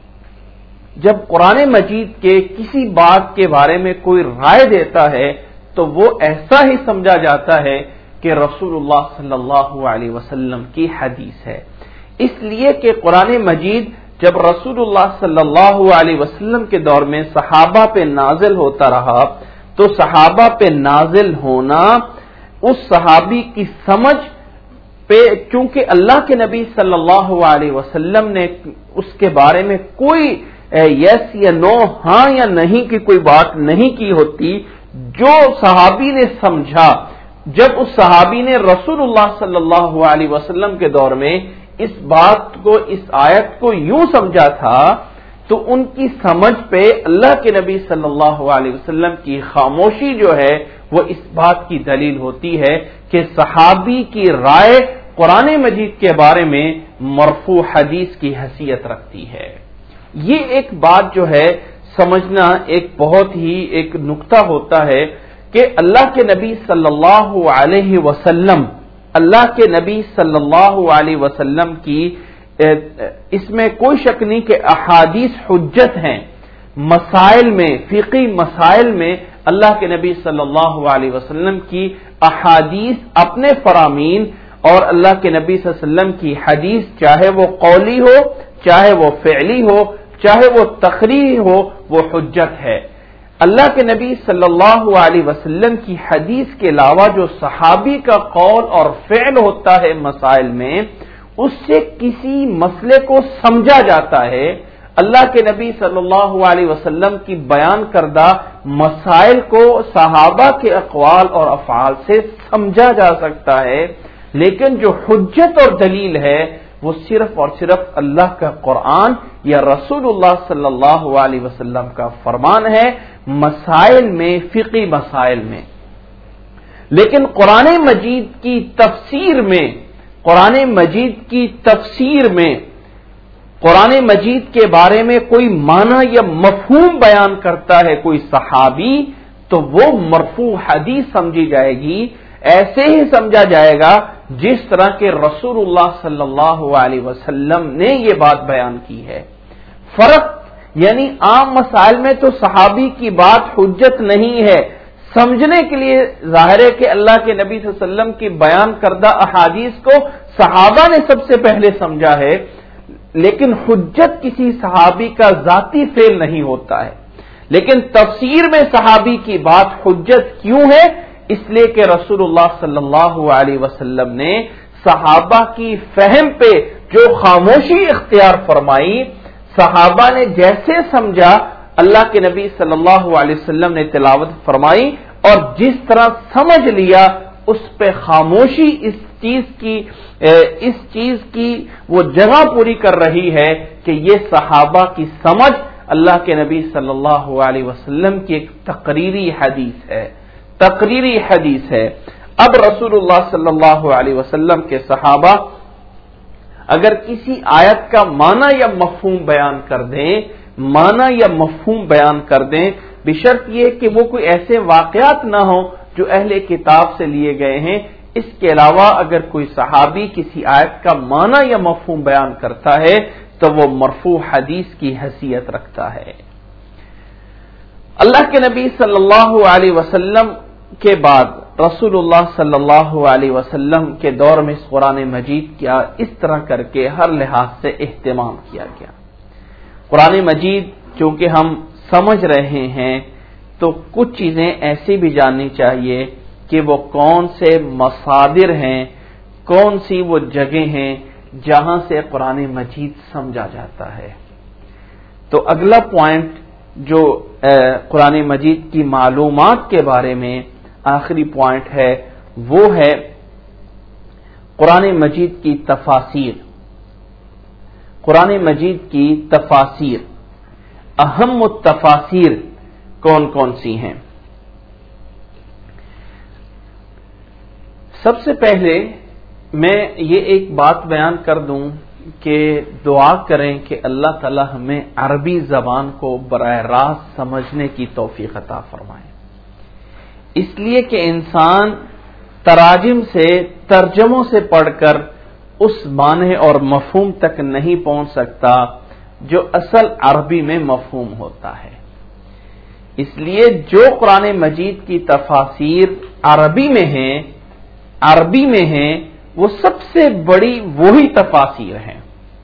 جب قرآن مجید کے کسی بات کے بارے میں کوئی رائے دیتا ہے تو وہ ایسا ہی سمجھا جاتا ہے کہ رسول اللہ صلی اللہ علیہ وسلم کی حدیث ہے، اس لیے کہ قرآن مجید جب رسول اللہ صلی اللہ علیہ وسلم کے دور میں صحابہ پہ نازل ہوتا رہا تو صحابہ پہ نازل ہونا اس صحابی کی سمجھ پہ، چونکہ اللہ کے نبی صلی اللہ علیہ وسلم نے اس کے بارے میں کوئی یس یا نو، ہاں یا نہیں کی کوئی بات نہیں کی ہوتی، جو صحابی نے سمجھا، جب اس صحابی نے رسول اللہ صلی اللہ علیہ وسلم کے دور میں اس بات کو، اس آیت کو یوں سمجھا تھا تو ان کی سمجھ پہ اللہ کے نبی صلی اللہ علیہ وسلم کی خاموشی جو ہے وہ اس بات کی دلیل ہوتی ہے کہ صحابی کی رائے قرآن مجید کے بارے میں مرفوع حدیث کی حیثیت رکھتی ہے۔ یہ ایک بات جو ہے سمجھنا ایک بہت ہی ایک نقطہ ہوتا ہے کہ اللہ کے نبی صلی اللہ علیہ وسلم اللہ کے نبی صلی اللہ علیہ وسلم کی اس میں کوئی شک نہیں کہ احادیث حجت ہیں، مسائل میں، فقہی مسائل میں اللہ کے نبی صلی اللہ علیہ وسلم کی احادیث اپنے فرامین اور اللہ کے نبی صلی اللہ علیہ وسلم کی حدیث چاہے وہ قولی ہو، چاہے وہ فعلی ہو، چاہے وہ تقریری ہو، وہ حجت ہے۔ اللہ کے نبی صلی اللہ علیہ وسلم کی حدیث کے علاوہ جو صحابی کا قول اور فعل ہوتا ہے مسائل میں، اس سے کسی مسئلے کو سمجھا جاتا ہے۔ اللہ کے نبی صلی اللہ علیہ وسلم کی بیان کردہ مسائل کو صحابہ کے اقوال اور افعال سے سمجھا جا سکتا ہے۔ لیکن جو حجت اور دلیل ہے وہ صرف اور صرف اللہ کا قرآن یا رسول اللہ صلی اللہ علیہ وسلم کا فرمان ہے مسائل میں، فقہی مسائل میں۔ لیکن قرآن مجید کی تفسیر میں قرآن مجید کی تفسیر میں قرآن مجید کے بارے میں کوئی معنی یا مفہوم بیان کرتا ہے کوئی صحابی، تو وہ مرفوع حدیث سمجھی جائے گی، ایسے ہی سمجھا جائے گا جس طرح کے رسول اللہ صلی اللہ علیہ وسلم نے یہ بات بیان کی ہے۔ فرق یعنی عام مسائل میں تو صحابی کی بات حجت نہیں ہے، سمجھنے کے لیے ظاہر ہے کہ اللہ کے نبی صلی اللہ علیہ وسلم کی بیان کردہ احادیث کو صحابہ نے سب سے پہلے سمجھا ہے، لیکن حجت کسی صحابی کا ذاتی فعل نہیں ہوتا ہے۔ لیکن تفسیر میں صحابی کی بات حجت کیوں ہے؟ اس لیے کہ رسول اللہ صلی اللہ علیہ وسلم نے صحابہ کی فہم پہ جو خاموشی اختیار فرمائی، صحابہ نے جیسے سمجھا اللہ کے نبی صلی اللہ علیہ وسلم نے تلاوت فرمائی، اور جس طرح سمجھ لیا اس پہ خاموشی اس چیز کی اس چیز کی وہ جگہ پوری کر رہی ہے کہ یہ صحابہ کی سمجھ اللہ کے نبی صلی اللہ علیہ وسلم کی ایک تقریری حدیث ہے تقریری حدیث ہے۔ اب رسول اللہ صلی اللہ علیہ وسلم کے صحابہ اگر کسی آیت کا معنی یا مفہوم بیان کر دیں معنی یا مفہوم بیان کر دیں بشرط یہ کہ وہ کوئی ایسے واقعات نہ ہوں جو اہل کتاب سے لیے گئے ہیں، اس کے علاوہ اگر کوئی صحابی کسی آیت کا معنی یا مفہوم بیان کرتا ہے تو وہ مرفوع حدیث کی حیثیت رکھتا ہے۔ اللہ کے نبی صلی اللہ علیہ وسلم کے بعد رسول اللہ صلی اللہ علیہ وسلم کے دور میں اس قرآن مجید کیا اس طرح کر کے ہر لحاظ سے اہتمام کیا گیا۔ قرآن مجید چونکہ ہم سمجھ رہے ہیں تو کچھ چیزیں ایسی بھی جاننی چاہیے کہ وہ کون سے مصادر ہیں، کون سی وہ جگہیں ہیں جہاں سے قرآن مجید سمجھا جاتا ہے۔ تو اگلا پوائنٹ جو قرآن مجید کی معلومات کے بارے میں آخری پوائنٹ ہے وہ ہے قرآن مجید کی تفاسیر۔ قرآن مجید کی تفاسیر، اہم التفاسیر کون کون سی ہیں؟ سب سے پہلے میں یہ ایک بات بیان کر دوں کہ دعا کریں کہ اللہ تعالی ہمیں عربی زبان کو براہ راست سمجھنے کی توفیق عطا فرمائے، اس لیے کہ انسان تراجم سے ترجموں سے پڑھ کر اس معنی اور مفہوم تک نہیں پہنچ سکتا جو اصل عربی میں مفہوم ہوتا ہے۔ اس لیے جو قرآن مجید کی تفاسیر عربی میں ہیں عربی میں ہیں وہ سب سے بڑی وہی تفاسیر ہیں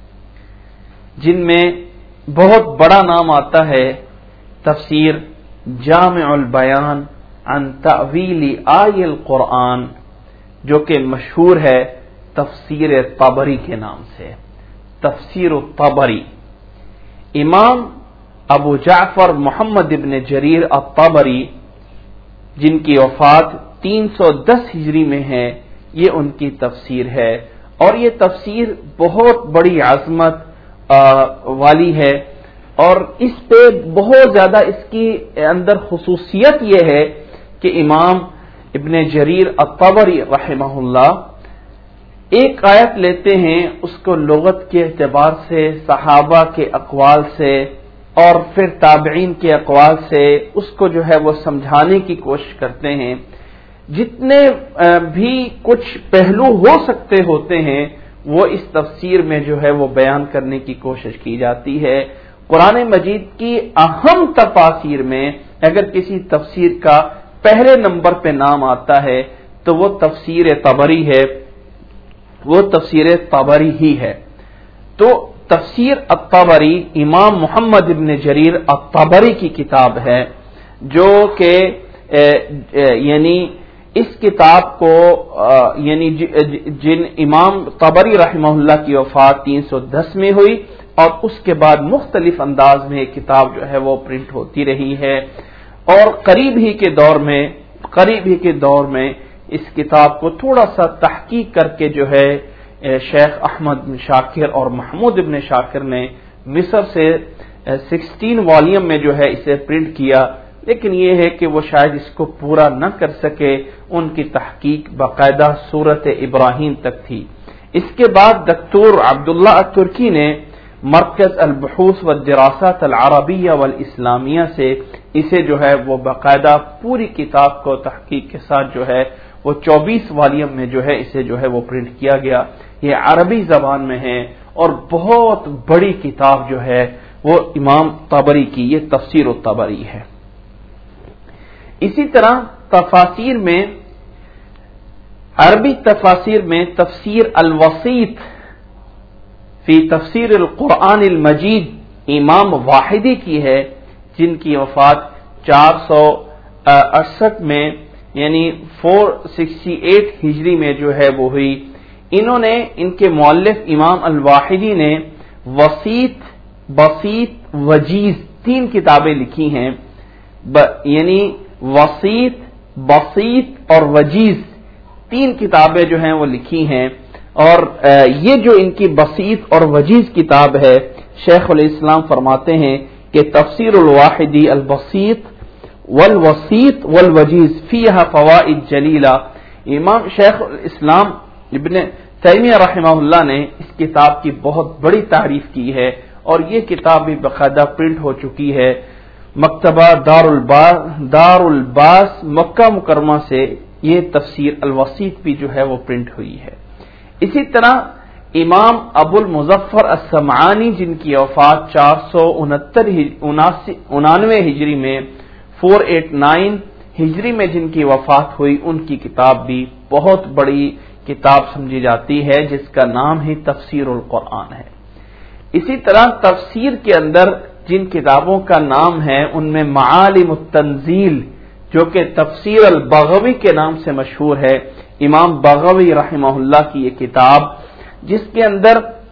جن میں بہت بڑا نام آتا ہے تفسیر جامع البیان عن تأویل آی القرآن، جو کہ مشہور ہے تفسیر طبری کے نام سے، تفسیر الطبری۔ امام ابو جعفر محمد ابن جریر الطبری جن کی وفات تین سو دس ہجری میں ہے، یہ ان کی تفسیر ہے، اور یہ تفسیر بہت بڑی عظمت والی ہے، اور اس پہ بہت زیادہ اس کی اندر خصوصیت یہ ہے کہ امام ابن جریر الطبری رحمہ اللہ ایک آیت لیتے ہیں، اس کو لغت کے اعتبار سے، صحابہ کے اقوال سے اور پھر تابعین کے اقوال سے اس کو جو ہے وہ سمجھانے کی کوشش کرتے ہیں۔ جتنے بھی کچھ پہلو ہو سکتے ہوتے ہیں وہ اس تفسیر میں جو ہے وہ بیان کرنے کی کوشش کی جاتی ہے۔ قرآن مجید کی اہم تفاسیر میں اگر کسی تفسیر کا پہلے نمبر پہ نام آتا ہے تو وہ تفسیر طبری ہے، وہ تفسیر طبری ہی ہے۔ تو تفسیر الطبری امام محمد ابن جریر الطبری کی کتاب ہے، جو کہ یعنی اس کتاب کو یعنی جن امام طبری رحمہ اللہ کی وفات تین سو دس میں ہوئی، اور اس کے بعد مختلف انداز میں یہ کتاب جو ہے وہ پرنٹ ہوتی رہی ہے، اور قریب ہی کے دور میں قریب ہی کے دور میں اس کتاب کو تھوڑا سا تحقیق کر کے جو ہے شیخ احمد بن شاکر اور محمود ابن شاکر نے مصر سے سکسٹین والیوم میں جو ہے اسے پرنٹ کیا، لیکن یہ ہے کہ وہ شاید اس کو پورا نہ کر سکے، ان کی تحقیق باقاعدہ سورت ابراہیم تک تھی۔ اس کے بعد دکتور عبداللہ الترکی نے مرکز البحوث والدراسات العربیہ والاسلامیہ سے اسے جو ہے وہ باقاعدہ پوری کتاب کو تحقیق کے ساتھ جو ہے وہ چوبیس والیوم میں جو ہے اسے جو ہے وہ پرنٹ کیا گیا۔ یہ عربی زبان میں ہے اور بہت بڑی کتاب جو ہے وہ امام طبری کی، یہ تفسیر الطبری ہے۔ اسی طرح تفاسیر میں، عربی تفاسیر میں تفسیر الوسیط فی تفسیر القرآن المجید امام واحدی کی ہے، جن کی وفات چار سو اڑسٹھ میں یعنی چار سو اڑسٹھ ہجری میں جو ہے وہ ہوئی۔ انہوں نے، ان کے مؤلف امام الواحدی نے وسیط، بسیط، وجیز تین کتابیں لکھی ہیں، یعنی وسیط، بسیط اور وجیز تین کتابیں جو ہیں وہ لکھی ہیں۔ اور یہ جو ان کی بسیط اور وجیز کتاب ہے، شیخ الاسلام فرماتے ہیں کہ تفسیر الواحدی البسیط والوسیط والوجیز فیہا فوائد جلیلہ۔ امام شیخ الاسلام ابن تیمیہ رحمہ اللہ نے اس کتاب کی بہت بڑی تعریف کی ہے، اور یہ کتاب بھی باقاعدہ پرنٹ ہو چکی ہے۔ مکتبہ دار الباس دار الباس مکہ مکرمہ سے یہ تفسیر الوسیط بھی جو ہے وہ پرنٹ ہوئی ہے۔ اسی طرح امام ابو المظفر السمعانی، جن کی وفات چار سو انہتر انانوے ہجری میں، چار سو ننانوے ہجری میں جن کی وفات ہوئی، ان کی کتاب بھی بہت بڑی کتاب سمجھی جاتی ہے، جس کا نام ہی تفسیر القرآن ہے۔ اسی طرح تفسیر کے اندر جن کتابوں کا نام ہے، ان میں معالم التنزیل، جو کہ تفسیر البغوی کے نام سے مشہور ہے، امام بغوی رحمہ اللہ کی یہ کتاب، جس کے اندر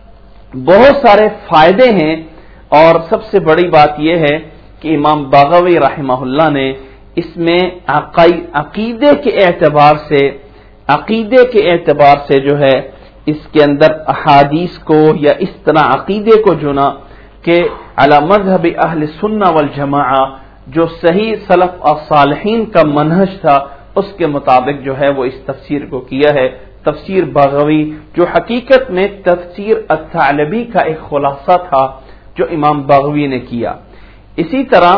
بہت سارے فائدے ہیں، اور سب سے بڑی بات یہ ہے کہ امام بغوی رحمہ اللہ نے اس میں عقیدے کے اعتبار سے عقیدے کے اعتبار سے جو ہے اس کے اندر احادیث کو یا اس طرح عقیدے کو چنا کہ علی مذہب اہل سنہ والجماعہ، جو صحیح سلف اور صالحین کا منہج تھا، اس کے مطابق جو ہے وہ اس تفسیر کو کیا ہے۔ تفسیر بغوی جو حقیقت میں تفسیر الثعلبی کا ایک خلاصہ تھا جو امام بغوی نے کیا۔ اسی طرح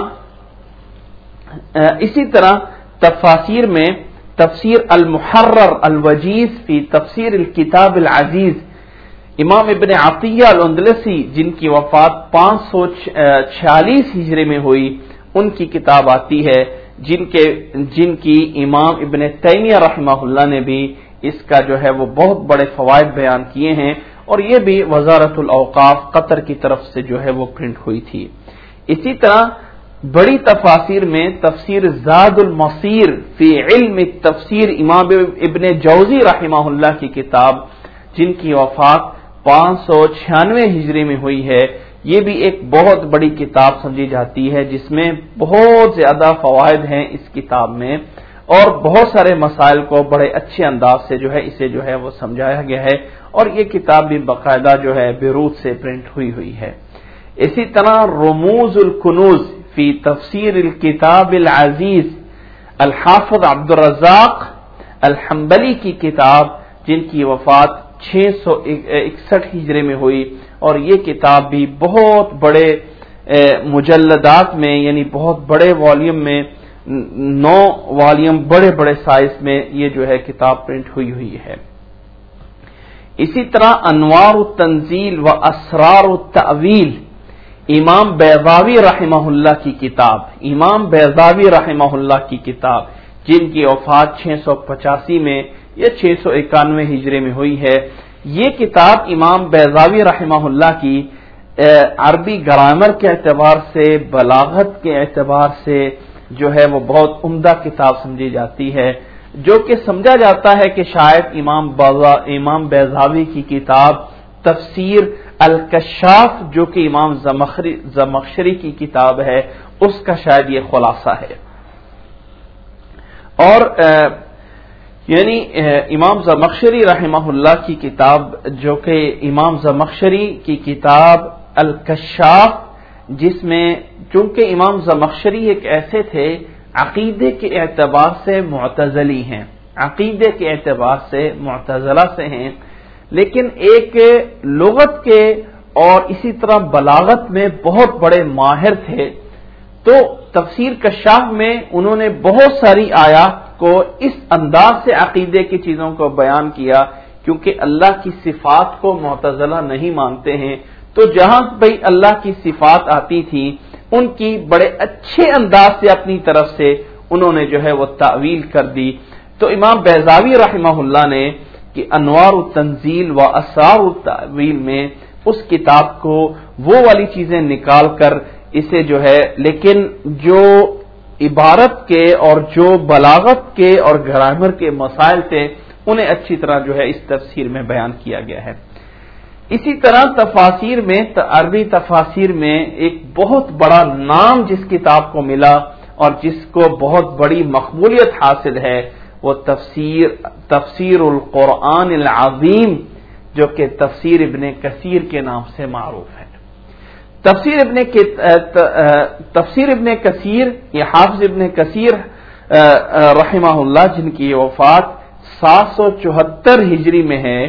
اسی طرح تفاسیر میں تفسیر المحرر الوجیز فی تفسیر الکتاب العزیز، امام ابن عطیہ الاندلسی، جن کی وفات پانچ سو چھیالیس ہجری میں ہوئی، ان کی کتاب آتی ہے، جن کے جن کی امام ابن تیمیہ رحمہ اللہ نے بھی اس کا جو ہے وہ بہت بڑے فوائد بیان کیے ہیں، اور یہ بھی وزارت الاوقاف قطر کی طرف سے جو ہے وہ پرنٹ ہوئی تھی۔ اسی طرح بڑی تفاسیر میں تفسیر زاد المصیر فی علم التفسیر، امام ابن جوزی رحمہ اللہ کی کتاب، جن کی وفات پانچ سو چھیانوے ہجری میں ہوئی ہے، یہ بھی ایک بہت بڑی کتاب سمجھی جاتی ہے، جس میں بہت زیادہ فوائد ہیں اس کتاب میں، اور بہت سارے مسائل کو بڑے اچھے انداز سے جو ہے اسے جو ہے وہ سمجھایا گیا ہے، اور یہ کتاب بھی باقاعدہ جو ہے بیروت سے پرنٹ ہوئی ہوئی ہے۔ اسی طرح رموز الکنوز فی تفسیر الکتاب العزیز، الحافظ عبد الرزاق الحنبلی کی کتاب، جن کی وفات چھ سو اکسٹھ ہجری میں ہوئی، اور یہ کتاب بھی بہت بڑے مجلدات میں، یعنی بہت بڑے والیوم میں، نو والیوم بڑے بڑے سائز میں یہ جو ہے کتاب پرنٹ ہوئی ہوئی ہے۔ اسی طرح انوار التنزیل و اسرار التأویل، امام بیضاوی رحمہ اللہ کی کتاب امام بیضاوی رحمہ اللہ کی کتاب جن کی وفات چھ سو پچاسی میں یا چھ سو اکانوے ہجری میں ہوئی ہے۔ یہ کتاب امام بیضاوی رحمہ اللہ کی عربی گرامر کے اعتبار سے، بلاغت کے اعتبار سے جو ہے وہ بہت عمدہ کتاب سمجھی جاتی ہے، جو کہ سمجھا جاتا ہے کہ شاید امام امام بیضاوی کی کتاب تفسیر الکشاف، جو کہ امام زمخشری کی کتاب ہے، اس کا شاید یہ خلاصہ ہے۔ اور یعنی امام زمخشری رحمہ اللہ کی کتاب، جو کہ امام زمخشری کی کتاب الکشاف، جس میں چونکہ امام زمخشری ایک ایسے تھے عقیدے کے اعتبار سے معتزلی ہیں، عقیدے کے اعتبار سے معتزلہ سے ہیں، لیکن ایک لغت کے اور اسی طرح بلاغت میں بہت بڑے ماہر تھے. تو تفسیر کشاف میں انہوں نے بہت ساری آیات کو اس انداز سے عقیدے کی چیزوں کو بیان کیا، کیونکہ اللہ کی صفات کو معتزلہ نہیں مانتے ہیں. تو جہاں بھئی اللہ کی صفات آتی تھی ان کی بڑے اچھے انداز سے اپنی طرف سے انہوں نے جو ہے وہ تعویل کر دی. تو امام بیضاوی رحمہ اللہ نے کہ انوار التنزیل و اسرار التعویل میں اس کتاب کو وہ والی چیزیں نکال کر اسے جو ہے، لیکن جو عبارت کے اور جو بلاغت کے اور گرامر کے مسائل تھے انہیں اچھی طرح جو ہے اس تفسیر میں بیان کیا گیا ہے. اسی طرح تفاسیر میں، عربی تفاسیر میں ایک بہت بڑا نام جس کتاب کو ملا اور جس کو بہت بڑی مقبولیت حاصل ہے وہ تفسیر تفسیر القرآن العظیم، جو کہ تفسیر ابن کثیر کے نام سے معروف ہے. تفسیر ابن تفسیر ابن کثیر، یہ حافظ ابن کثیر رحمہ اللہ جن کی وفات سات سو چوہتر ہجری میں ہے،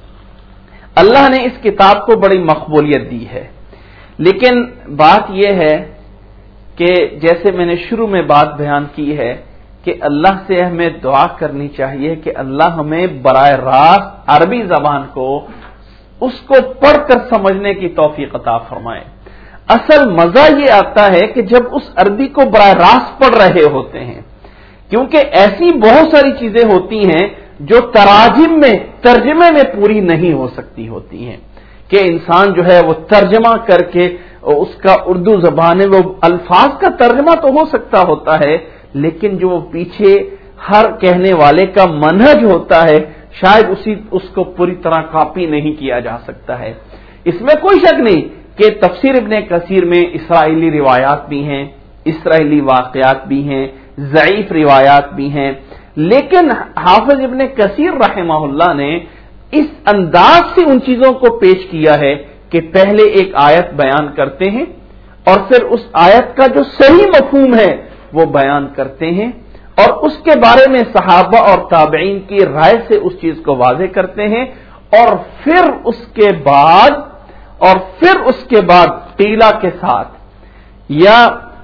اللہ نے اس کتاب کو بڑی مقبولیت دی ہے. لیکن بات یہ ہے کہ جیسے میں نے شروع میں بات بیان کی ہے کہ اللہ سے ہمیں دعا کرنی چاہیے کہ اللہ ہمیں براہ راست عربی زبان کو اس کو پڑھ کر سمجھنے کی توفیق عطا فرمائے. اصل مزہ یہ آتا ہے کہ جب اس عربی کو براہ راست پڑھ رہے ہوتے ہیں، کیونکہ ایسی بہت ساری چیزیں ہوتی ہیں جو تراجم میں، ترجمے میں پوری نہیں ہو سکتی ہوتی ہیں، کہ انسان جو ہے وہ ترجمہ کر کے اس کا اردو زبان میں وہ الفاظ کا ترجمہ تو ہو سکتا ہوتا ہے، لیکن جو پیچھے ہر کہنے والے کا منہج ہوتا ہے شاید اسی اس کو پوری طرح کاپی نہیں کیا جا سکتا ہے. اس میں کوئی شک نہیں کہ تفسیر ابن کثیر میں اسرائیلی روایات بھی ہیں، اسرائیلی واقعات بھی ہیں، ضعیف روایات بھی ہیں، لیکن حافظ ابن کثیر رحمہ اللہ نے اس انداز سے ان چیزوں کو پیش کیا ہے کہ پہلے ایک آیت بیان کرتے ہیں اور پھر اس آیت کا جو صحیح مفہوم ہے وہ بیان کرتے ہیں، اور اس کے بارے میں صحابہ اور تابعین کی رائے سے اس چیز کو واضح کرتے ہیں، اور پھر اس کے بعد اور پھر اس کے بعد قیلہ کے ساتھ یا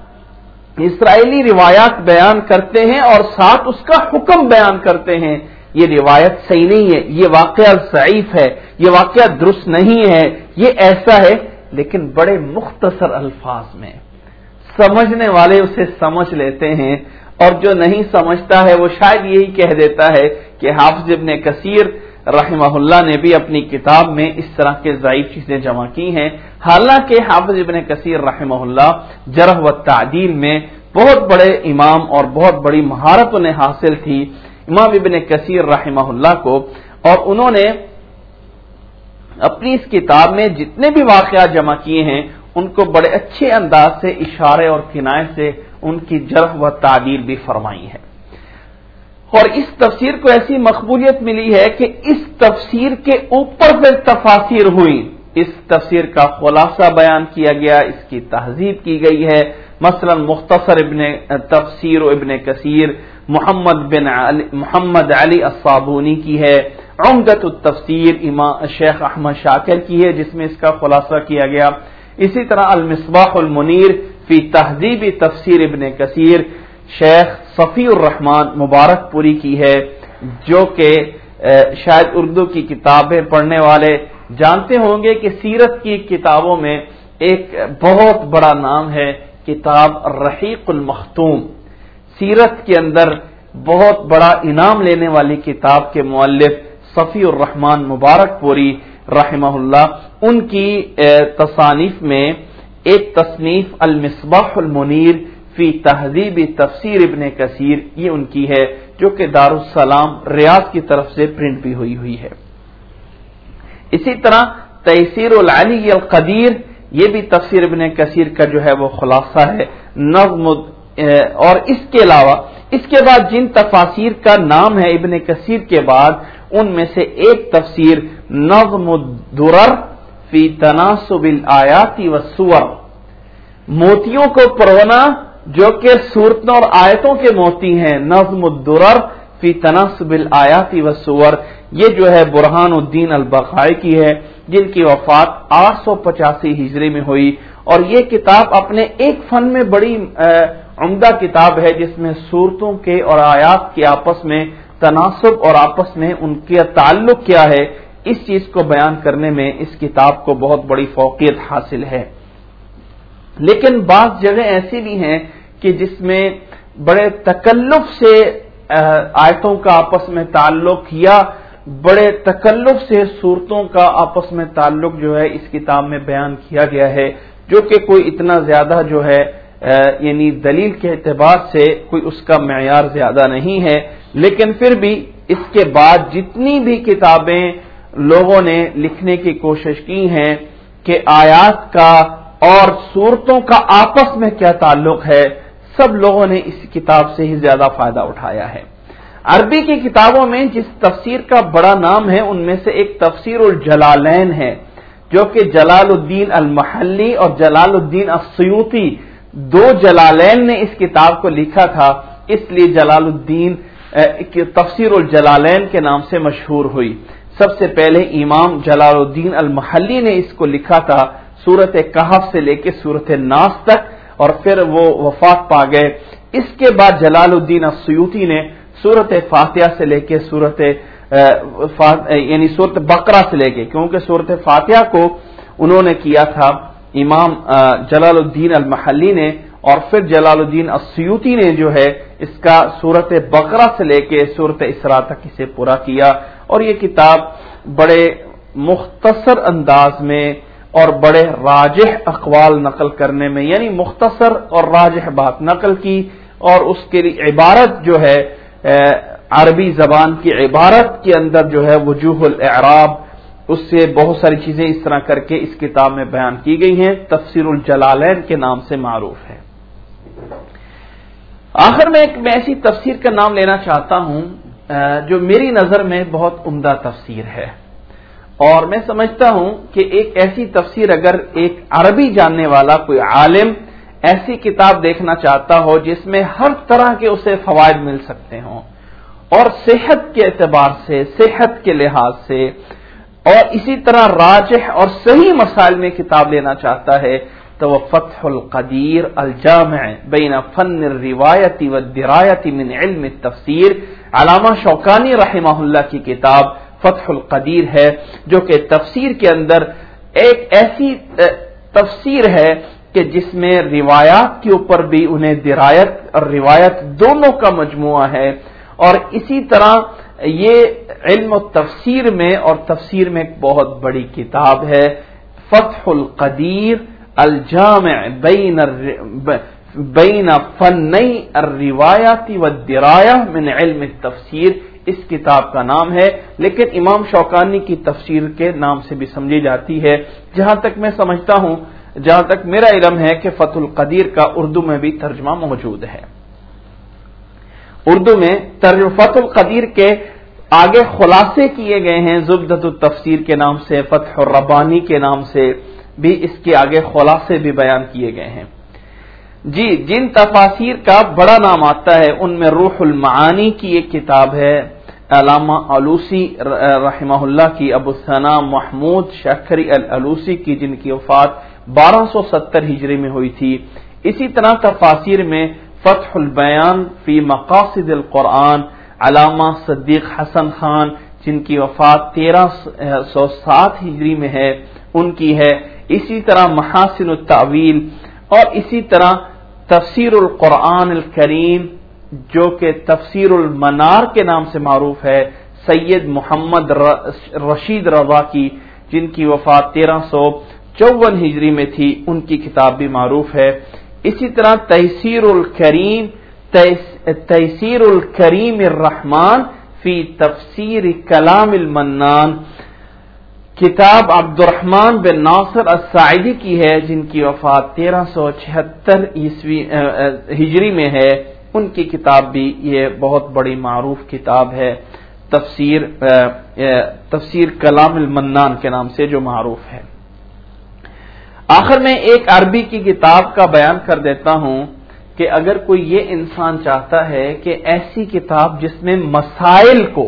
اسرائیلی روایات بیان کرتے ہیں اور ساتھ اس کا حکم بیان کرتے ہیں. یہ روایت صحیح نہیں ہے، یہ واقعہ ضعیف ہے، یہ واقعہ درست نہیں ہے، یہ ایسا ہے، لیکن بڑے مختصر الفاظ میں سمجھنے والے اسے سمجھ لیتے ہیں، اور جو نہیں سمجھتا ہے وہ شاید یہی کہہ دیتا ہے کہ حافظ ابن کثیر رحمہ اللہ نے بھی اپنی کتاب میں اس طرح کے ضعیف چیزیں جمع کی ہیں. حالانکہ حافظ ابن کثیر رحمہ اللہ جرح و تعدیل میں بہت بڑے امام اور بہت بڑی مہارت انہیں حاصل تھی امام ابن کثیر رحمہ اللہ کو، اور انہوں نے اپنی اس کتاب میں جتنے بھی واقعات جمع کیے ہیں ان کو بڑے اچھے انداز سے اشارے اور کنایے سے ان کی جرح و تعدیل بھی فرمائی ہے. اور اس تفسیر کو ایسی مقبولیت ملی ہے کہ اس تفسیر کے اوپر پھر تفاسیر ہوئی، اس تفسیر کا خلاصہ بیان کیا گیا، اس کی تہذیب کی گئی ہے. مثلا مختصر ابن تفسیر ابن کثیر محمد بن علی محمد علی الصابونی کی ہے. عمدۃ التفسیر امام شیخ احمد شاکر کی ہے جس میں اس کا خلاصہ کیا گیا. اسی طرح المصباح المنیر فی تہذیب تفسیر ابن کثیر شیخ صفی الرحمان مبارک پوری کی ہے، جو کہ شاید اردو کی کتابیں پڑھنے والے جانتے ہوں گے کہ سیرت کی کتابوں میں ایک بہت بڑا نام ہے کتاب الرحیق المختوم. سیرت کے اندر بہت بڑا انعام لینے والی کتاب کے مؤلف صفی الرحمان مبارک پوری رحمہ اللہ، ان کی تصانیف میں ایک تصنیف المصباح المنیر فی تہذیب تفسیر ابن کثیر یہ ان کی ہے، جو کہ دارالسلام ریاض کی طرف سے پرنٹ بھی ہوئی ہوئی ہے. اسی طرح تیسیر العلی القدیر یہ بھی تفسیر ابن کثیر کا جو ہے وہ خلاصہ ہے. نظم اور اس کے علاوہ اس کے بعد جن تفاسیر کا نام ہے ابن کثیر کے بعد، ان میں سے ایک تفسیر نظم الدرر فی تناسب الآیات والسور، موتیوں کو پرونا جو کہ صورتوں اور آیتوں کے موتی ہیں، نظم الدرر فی تناسب الآیات والسور، یہ جو ہے برہان الدین البقائی کی ہے، جن کی وفات آٹھ سو پچاسی ہجری میں ہوئی، اور یہ کتاب اپنے ایک فن میں بڑی عمدہ کتاب ہے، جس میں صورتوں کے اور آیات کے آپس میں تناسب اور آپس میں ان کا تعلق کیا ہے، اس چیز کو بیان کرنے میں اس کتاب کو بہت بڑی فوقیت حاصل ہے۔ لیکن بعض جگہ ایسی بھی ہیں کہ جس میں بڑے تکلف سے آیتوں کا آپس میں تعلق یا بڑے تکلف سے صورتوں کا آپس میں تعلق جو ہے اس کتاب میں بیان کیا گیا ہے، جو کہ کوئی اتنا زیادہ جو ہے یعنی دلیل کے اعتبار سے کوئی اس کا معیار زیادہ نہیں ہے، لیکن پھر بھی اس کے بعد جتنی بھی کتابیں لوگوں نے لکھنے کی کوشش کی ہیں کہ آیات کا اور صورتوں کا آپس میں کیا تعلق ہے، سب لوگوں نے اس کتاب سے ہی زیادہ فائدہ اٹھایا ہے۔ عربی کی کتابوں میں جس تفسیر کا بڑا نام ہے ان میں سے ایک تفسیر الجلالین ہے، جو کہ جلال الدین المحلی اور جلال الدین السیوطی دو جلالین نے اس کتاب کو لکھا تھا، اس لیے جلال الدین تفسیر الجلالین کے نام سے مشہور ہوئی۔ سب سے پہلے امام جلال الدین المحلی نے اس کو لکھا تھا سورت کہف سے لے کے سورت ناس تک، اور پھر وہ وفات پا گئے۔ اس کے بعد جلال الدین السیوطی نے سورت فاتحہ سے لے کے سورت یعنی سورت بقرہ سے لے کے، کیونکہ سورت فاتحہ کو انہوں نے کیا تھا امام جلال الدین المحلی نے، اور پھر جلال الدین السیوطی نے جو ہے اس کا سورت بقرہ سے لے کے سورت اسراء تک اسے پورا کیا، اور یہ کتاب بڑے مختصر انداز میں اور بڑے راجح اقوال نقل کرنے میں، یعنی مختصر اور راجح بات نقل کی، اور اس کی عبارت جو ہے عربی زبان کی عبارت کے اندر جو ہے وجوہ الاعراب، اس سے بہت ساری چیزیں اس طرح کر کے اس کتاب میں بیان کی گئی ہیں، تفسیر الجلالین کے نام سے معروف ہے۔ آخر میں ایک میں ایسی تفسیر کا نام لینا چاہتا ہوں جو میری نظر میں بہت عمدہ تفسیر ہے، اور میں سمجھتا ہوں کہ ایک ایسی تفسیر اگر ایک عربی جاننے والا کوئی عالم ایسی کتاب دیکھنا چاہتا ہو جس میں ہر طرح کے اسے فوائد مل سکتے ہوں، اور صحت کے اعتبار سے، صحت کے لحاظ سے، اور اسی طرح راجح اور صحیح مسائل میں کتاب لینا چاہتا ہے، تو وہ فتح القدیر الجامع بین فن الروایت والدرایت من علم التفسیر، علامہ شوکانی رحمہ اللہ کی کتاب فتح القدیر ہے، جو کہ تفسیر کے اندر ایک ایسی تفسیر ہے کہ جس میں روایات کے اوپر بھی انہیں درایت اور روایت دونوں کا مجموعہ ہے، اور اسی طرح یہ علم التفسیر میں اور تفسیر میں ایک بہت بڑی کتاب ہے، فتح القدیر الجامع بین بین فنی الروایات والدرایہ من علم التفسیر، اس کتاب کا نام ہے، لیکن امام شوکانی کی تفسیر کے نام سے بھی سمجھی جاتی ہے۔ جہاں تک میں سمجھتا ہوں، جہاں تک میرا علم ہے کہ فتح القدیر کا اردو میں بھی ترجمہ موجود ہے۔ اردو میں ترجمہ فتح القدیر کے آگے خلاصے کیے گئے ہیں، زبدۃ التفسیر کے نام سے، فتح الربانی کے نام سے بھی اس کے آگے خلاصے بھی بیان کیے گئے ہیں۔ جی، جن تفاسیر کا بڑا نام آتا ہے ان میں روح المعانی کی ایک کتاب ہے، علامہ علوسی رحمہ اللہ کی، ابو الثناء محمود شکری العلوسی کی، جن کی وفات بارہ سو ستر ہجری میں ہوئی تھی۔ اسی طرح تفاسیر میں فتح البیان فی مقاصد القرآن، علامہ صدیق حسن خان، جن کی وفات تیرہ سو سات ہجری میں ہے، ان کی ہے۔ اسی طرح محاسن التاویل، اور اسی طرح تفسیر القرآن الکریم، جو کہ تفسیر المنار کے نام سے معروف ہے، سید محمد رشید رضا کی، جن کی وفات تیرہ سو چون ہجری میں تھی، ان کی کتاب بھی معروف ہے۔ اسی طرح تیسیر الکریم تیسیر الکریم الرحمن فی تفسیر کلام المنان، کتاب عبد الرحمن بن ناصر الساعدی کی ہے، جن کی وفات تیرہ سو چھہتر عیسوی ہجری میں ہے. ان کی کتاب بھی یہ بہت بڑی معروف کتاب ہے، تفسیر تفسیر کلام المنان کے نام سے جو معروف ہے. آخر میں ایک عربی کی کتاب کا بیان کر دیتا ہوں کہ اگر کوئی یہ انسان چاہتا ہے کہ ایسی کتاب جس میں مسائل کو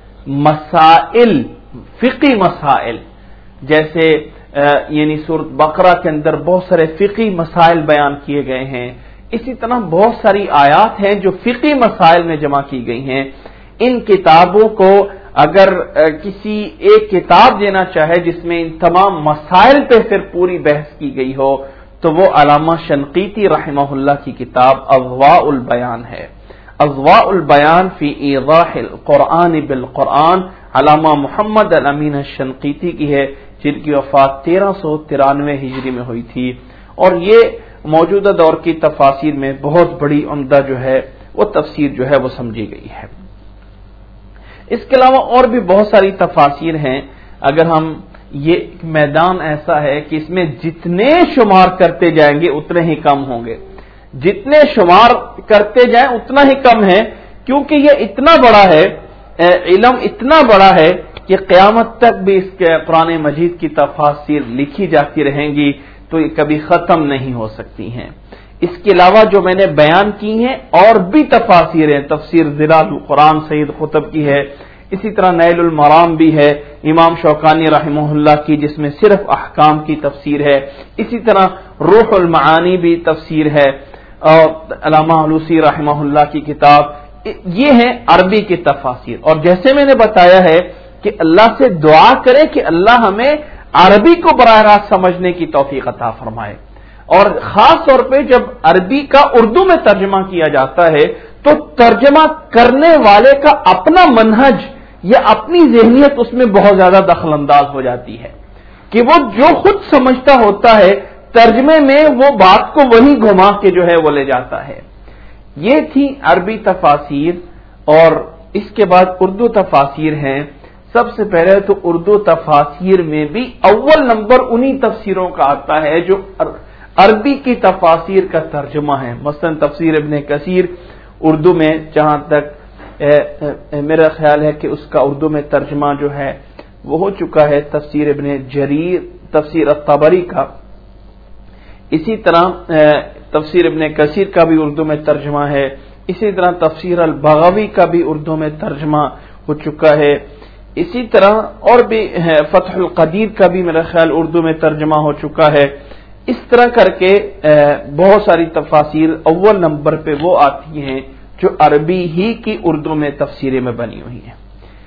مسائل فقی مسائل جیسے یعنی سورۃ بقرہ کے اندر بہت سارے فقی مسائل بیان کیے گئے ہیں، اسی طرح بہت ساری آیات ہیں جو فقی مسائل میں جمع کی گئی ہیں، ان کتابوں کو اگر کسی ایک کتاب دینا چاہے جس میں ان تمام مسائل پہ پھر پوری بحث کی گئی ہو تو وہ علامہ شنقیطی رحمہ اللہ کی کتاب اضواء البیان ہے. اضواء البیان فی ایضاح القرآن بالقرآن علامہ محمد الامین الشنقیطی کی ہے، جن کی وفات تیرہ سو ترانوے ہجری میں ہوئی تھی، اور یہ موجودہ دور کی تفاسیر میں بہت بڑی عمدہ جو ہے وہ تفسیر جو ہے وہ سمجھی گئی ہے. اس کے علاوہ اور بھی بہت ساری تفاسیر ہیں. اگر ہم یہ میدان ایسا ہے کہ اس میں جتنے شمار کرتے جائیں گے اتنے ہی کم ہوں گے، جتنے شمار کرتے جائیں اتنا ہی کم ہے، کیونکہ یہ اتنا بڑا ہے، علم اتنا بڑا ہے کہ قیامت تک بھی اس کے قرآن مجید کی تفاسیر لکھی جاتی رہیں گی تو یہ کبھی ختم نہیں ہو سکتی ہیں. اس کے علاوہ جو میں نے بیان کی ہیں اور بھی تفاسیر ہیں، تفسیر ظلال القرآن سید قطب کی ہے، اسی طرح نیل المرام بھی ہے امام شوکانی رحمہ اللہ کی جس میں صرف احکام کی تفسیر ہے، اسی طرح روح المعانی بھی تفسیر ہے، اور علامہ علوسی رحمہ اللہ کی کتاب. یہ ہیں عربی کی تفاسیر. اور جیسے میں نے بتایا ہے کہ اللہ سے دعا کریں کہ اللہ ہمیں عربی کو براہ راست سمجھنے کی توفیق عطا فرمائے، اور خاص طور پہ جب عربی کا اردو میں ترجمہ کیا جاتا ہے تو ترجمہ کرنے والے کا اپنا منہج یا اپنی ذہنیت اس میں بہت زیادہ دخل انداز ہو جاتی ہے کہ وہ جو خود سمجھتا ہوتا ہے ترجمے میں وہ بات کو وہی گھما کے جو ہے وہ لے جاتا ہے. یہ تھی عربی تفاسیر. اور اس کے بعد اردو تفاسیر ہیں. سب سے پہلے تو اردو تفاسیر میں بھی اول نمبر انہی تفسیروں کا آتا ہے جو عربی کی تفاسیر کا ترجمہ ہے. مثلا تفسیر ابن کثیر اردو میں جہاں تک اے اے میرا خیال ہے کہ اس کا اردو میں ترجمہ جو ہے وہ ہو چکا ہے. تفسیر ابن جریر تفسیر الطبری کا، اسی طرح تفسیر ابن کثیر کا بھی اردو میں ترجمہ ہے، اسی طرح تفسیر البغوی کا بھی اردو میں ترجمہ ہو چکا ہے، اسی طرح اور بھی فتح القدیر کا بھی میرا خیال اردو میں ترجمہ ہو چکا ہے. اس طرح کر کے بہت ساری تفاسیر اول نمبر پہ وہ آتی ہیں جو عربی ہی کی اردو میں تفسیریں میں بنی ہوئی ہیں.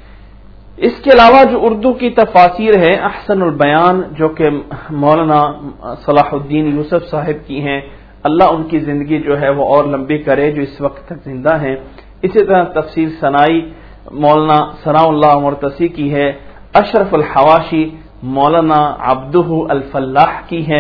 اس کے علاوہ جو اردو کی تفاسیر ہے احسن البیان جو کہ مولانا صلاح الدین یوسف صاحب کی ہیں، اللہ ان کی زندگی جو ہے وہ اور لمبی کرے جو اس وقت تک زندہ ہیں. اسی طرح تفسیر ثنائی مولانا ثناء اللہ مرتسی کی ہے. اشرف الحواشی مولانا عبدہ الفلاح کی ہے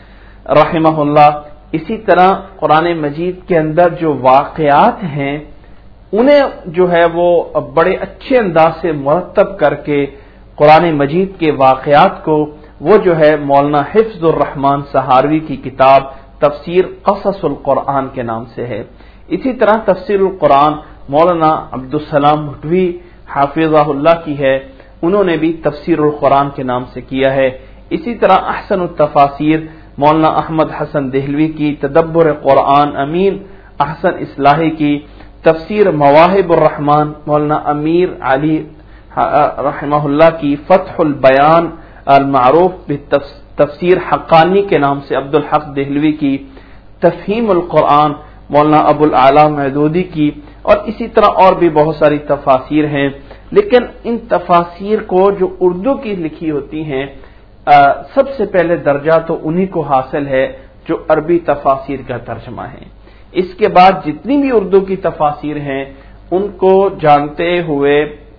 رحمہ اللہ. اسی طرح قرآن مجید کے اندر جو واقعات ہیں انہیں جو ہے وہ بڑے اچھے انداز سے مرتب کر کے قرآن مجید کے واقعات کو وہ جو ہے مولانا حفظ الرحمان سہاروی کی کتاب تفسیر قصص القرآن کے نام سے ہے. اسی طرح تفسیر القرآن مولانا عبدالسلام بھٹوی حافظہ اللہ کی ہے، انہوں نے بھی تفسیر القرآن کے نام سے کیا ہے. اسی طرح احسن التفاسیر مولانا احمد حسن دہلوی کی تدبر قرآن امین احسن اصلاحی کی. تفسیر مواہب الرحمان مولانا امیر علی رحمہ اللہ کی. فتح البیان المعروف تفسیر حقانی کے نام سے عبدالحق دہلوی کی. تفہیم القرآن مولانا ابو الاعلی مودودی کی. اور اسی طرح اور بھی بہت ساری تفاسیر ہیں، لیکن ان تفاسیر کو جو اردو کی لکھی ہوتی ہیں سب سے پہلے درجہ تو انہی کو حاصل ہے جو عربی تفاسیر کا ترجمہ ہے. اس کے بعد جتنی بھی اردو کی تفاسیر ہیں ان کو جانتے ہوئے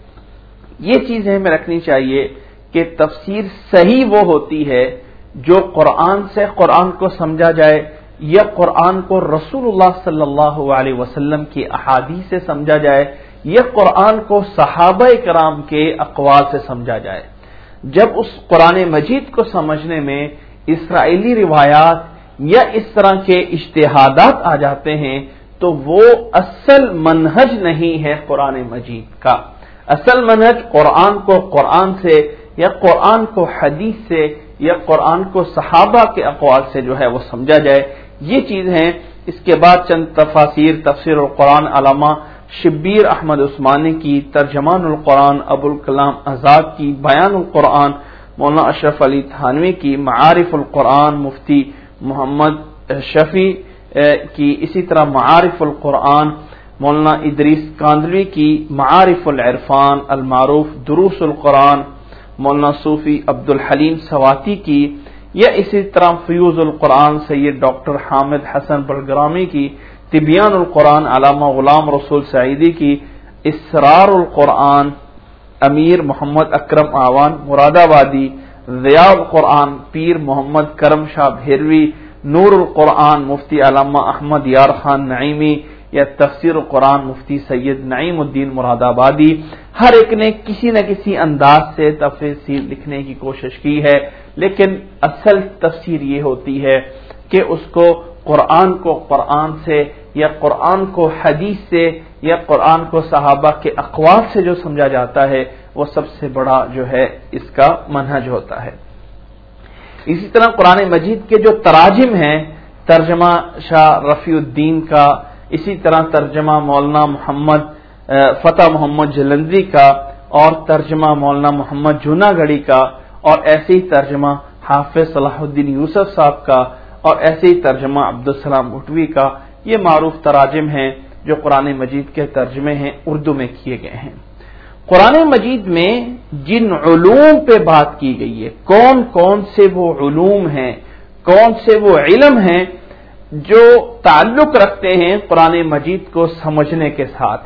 یہ چیز ہمیں رکھنی چاہیے کہ تفسیر صحیح وہ ہوتی ہے جو قرآن سے قرآن کو سمجھا جائے یا قرآن کو رسول اللہ صلی اللہ علیہ وسلم کی احادیث سے سمجھا جائے یا قرآن کو صحابہ کرام کے اقوال سے سمجھا جائے. جب اس قرآن مجید کو سمجھنے میں اسرائیلی روایات یا اس طرح کے اجتہادات آ جاتے ہیں تو وہ اصل منہج نہیں ہے قرآن مجید کا. اصل منہج قرآن کو قرآن سے یا قرآن کو حدیث سے یا قرآن کو صحابہ کے اقوال سے جو ہے وہ سمجھا جائے. یہ چیز ہیں. اس کے بعد چند تفاسیر تفسیر القرآن علامہ شبیر احمد عثمانی کی، ترجمان القرآن ابو الکلام آزاد کی، بیان القرآن مولانا اشرف علی تھانوی کی، معارف القرآن مفتی محمد شفیع کی، اسی طرح معارف القرآن مولانا ادریس کاندلوی کی، معارف العرفان المعروف دروس القرآن مولانا صوفی عبد الحلیم سواتی کی، یا اسی طرح فیوز القرآن سید ڈاکٹر حامد حسن بلگرامی کی، تبیان القرآن علامہ غلام رسول سعیدی کی، اسرار القرآن امیر محمد اکرم آوان مراد آبادی، ضیاء القرآن پیر محمد کرم شاہ بھیروی، نور القرآن مفتی علامہ احمد یار خان نعیمی، یا تفسیر القرآن مفتی سید نعیم الدین مراد آبادی. ہر ایک نے کسی نہ کسی انداز سے تفسیر لکھنے کی کوشش کی ہے، لیکن اصل تفسیر یہ ہوتی ہے کہ اس کو قرآن کو قرآن سے یا قرآن کو حدیث سے یا قرآن کو صحابہ کے اقوال سے جو سمجھا جاتا ہے وہ سب سے بڑا جو ہے اس کا منہج ہوتا ہے. اسی طرح قرآن مجید کے جو تراجم ہیں، ترجمہ شاہ رفیع الدین کا، اسی طرح ترجمہ مولانا محمد فتح محمد جلندری کا، اور ترجمہ مولانا محمد جوناگڑھی کا، اور ایسے ہی ترجمہ حافظ صلاح الدین یوسف صاحب کا، اور ایسے ہی ترجمہ عبدالسلام بھٹوی کا، یہ معروف تراجم ہیں جو قرآن مجید کے ترجمے ہیں اردو میں کیے گئے ہیں. قرآن مجید میں جن علوم پہ بات کی گئی ہے، کون کون سے وہ علوم ہیں، کون سے وہ علم ہیں جو تعلق رکھتے ہیں قرآن مجید کو سمجھنے کے ساتھ،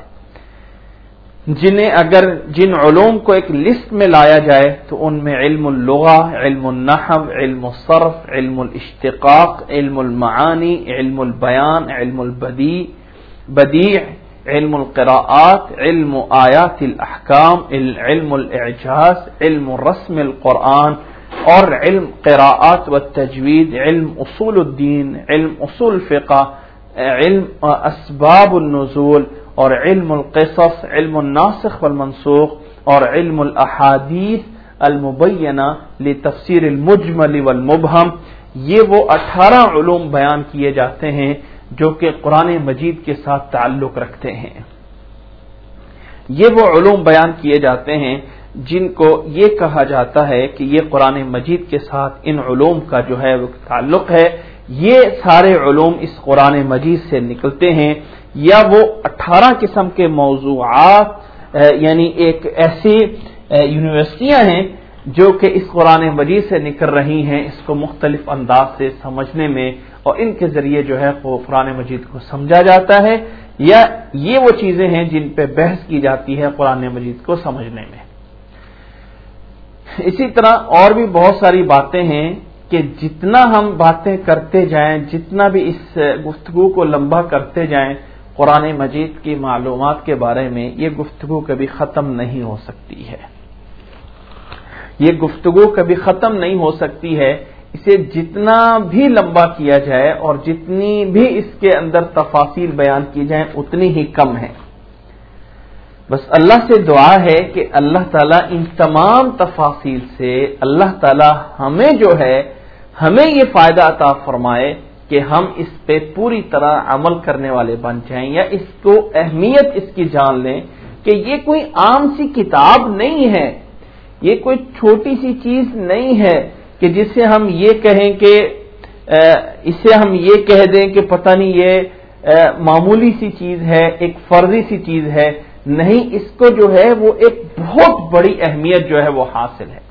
جنہیں اگر جن علوم کو ایک لسٹ میں لایا جائے تو ان میں علم اللغہ، علم النحو، علم الصرف، علم الاشتقاق، علم المعانی، علم البیان، علم البدیع بدیع علم القراءات، علم آیات الاحکام، علم الاعجاز، علم رسم القرآن، اور علم قراءات و تجوید، علم اصول الدین، علم اصول فقہ، علم اسباب النزول، اور علم القصص، علم الناسخ والمنسوخ، اور علم الاحادیث المبینہ لتفسیر المجمل والمبہم. یہ وہ اٹھارہ علوم بیان کیے جاتے ہیں جو کہ قرآن مجید کے ساتھ تعلق رکھتے ہیں. یہ وہ علوم بیان کیے جاتے ہیں جن کو یہ کہا جاتا ہے کہ یہ قرآن مجید کے ساتھ ان علوم کا جو ہے وہ تعلق ہے. یہ سارے علوم اس قرآن مجید سے نکلتے ہیں، یا وہ اٹھارہ قسم کے موضوعات یعنی ایک ایسی یونیورسٹیاں ہیں جو کہ اس قرآن مجید سے نکل رہی ہیں اس کو مختلف انداز سے سمجھنے میں، اور ان کے ذریعے جو ہے وہ قرآن مجید کو سمجھا جاتا ہے، یا یہ وہ چیزیں ہیں جن پہ بحث کی جاتی ہے قرآن مجید کو سمجھنے میں. اسی طرح اور بھی بہت ساری باتیں ہیں کہ جتنا ہم باتیں کرتے جائیں، جتنا بھی اس گفتگو کو لمبا کرتے جائیں قرآن مجید کی معلومات کے بارے میں، یہ گفتگو کبھی ختم نہیں ہو سکتی ہے. یہ گفتگو کبھی ختم نہیں ہو سکتی ہے. اسے جتنا بھی لمبا کیا جائے اور جتنی بھی اس کے اندر تفاصیل بیان کی جائیں اتنی ہی کم ہے. بس اللہ سے دعا ہے کہ اللہ تعالیٰ ان تمام تفاصیل سے اللہ تعالیٰ ہمیں جو ہے ہمیں یہ فائدہ عطا فرمائے کہ ہم اس پہ پوری طرح عمل کرنے والے بن جائیں، یا اس کو اہمیت اس کی جان لیں کہ یہ کوئی عام سی کتاب نہیں ہے، یہ کوئی چھوٹی سی چیز نہیں ہے کہ جس سے ہم یہ کہیں کہ اسے ہم یہ کہہ دیں کہ پتہ نہیں یہ معمولی سی چیز ہے، ایک فرضی سی چیز ہے. نہیں، اس کو جو ہے وہ ایک بہت بڑی اہمیت جو ہے وہ حاصل ہے.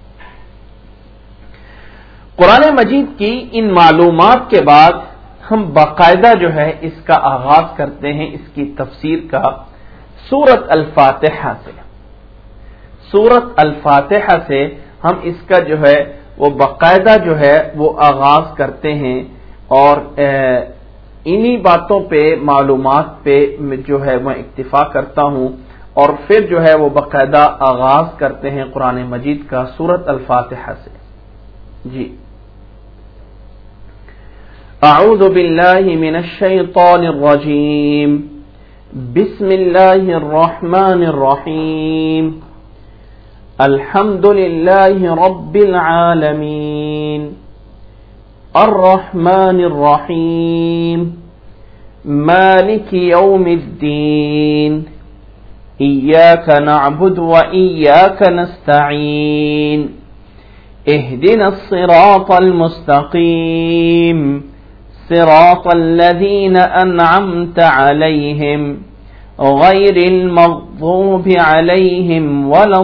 قرآن مجید کی ان معلومات کے بعد ہم باقاعدہ جو ہے اس کا آغاز کرتے ہیں اس کی تفسیر کا سورۃ الفاتحہ سے. سورۃ الفاتحہ سے ہم اس کا جو ہے وہ باقاعدہ جو ہے وہ آغاز کرتے ہیں، اور انہی باتوں پہ معلومات پہ جو ہے میں اکتفا کرتا ہوں، اور پھر جو ہے وہ باقاعدہ آغاز کرتے ہیں قرآن مجید کا سورۃ الفاتحہ سے. جی اعوذ باللہ من الشیطان الرجیم بسم اللہ الرحمن الرحیم الحمد للہ رب العالمین الرحمن الرحیم مالک یوم الدین ایاک نعبد و ایاک نستعین اهدنا الصراط المستقیم صراط الذين أنعمت عليهم غير المغضوب عليهم ولا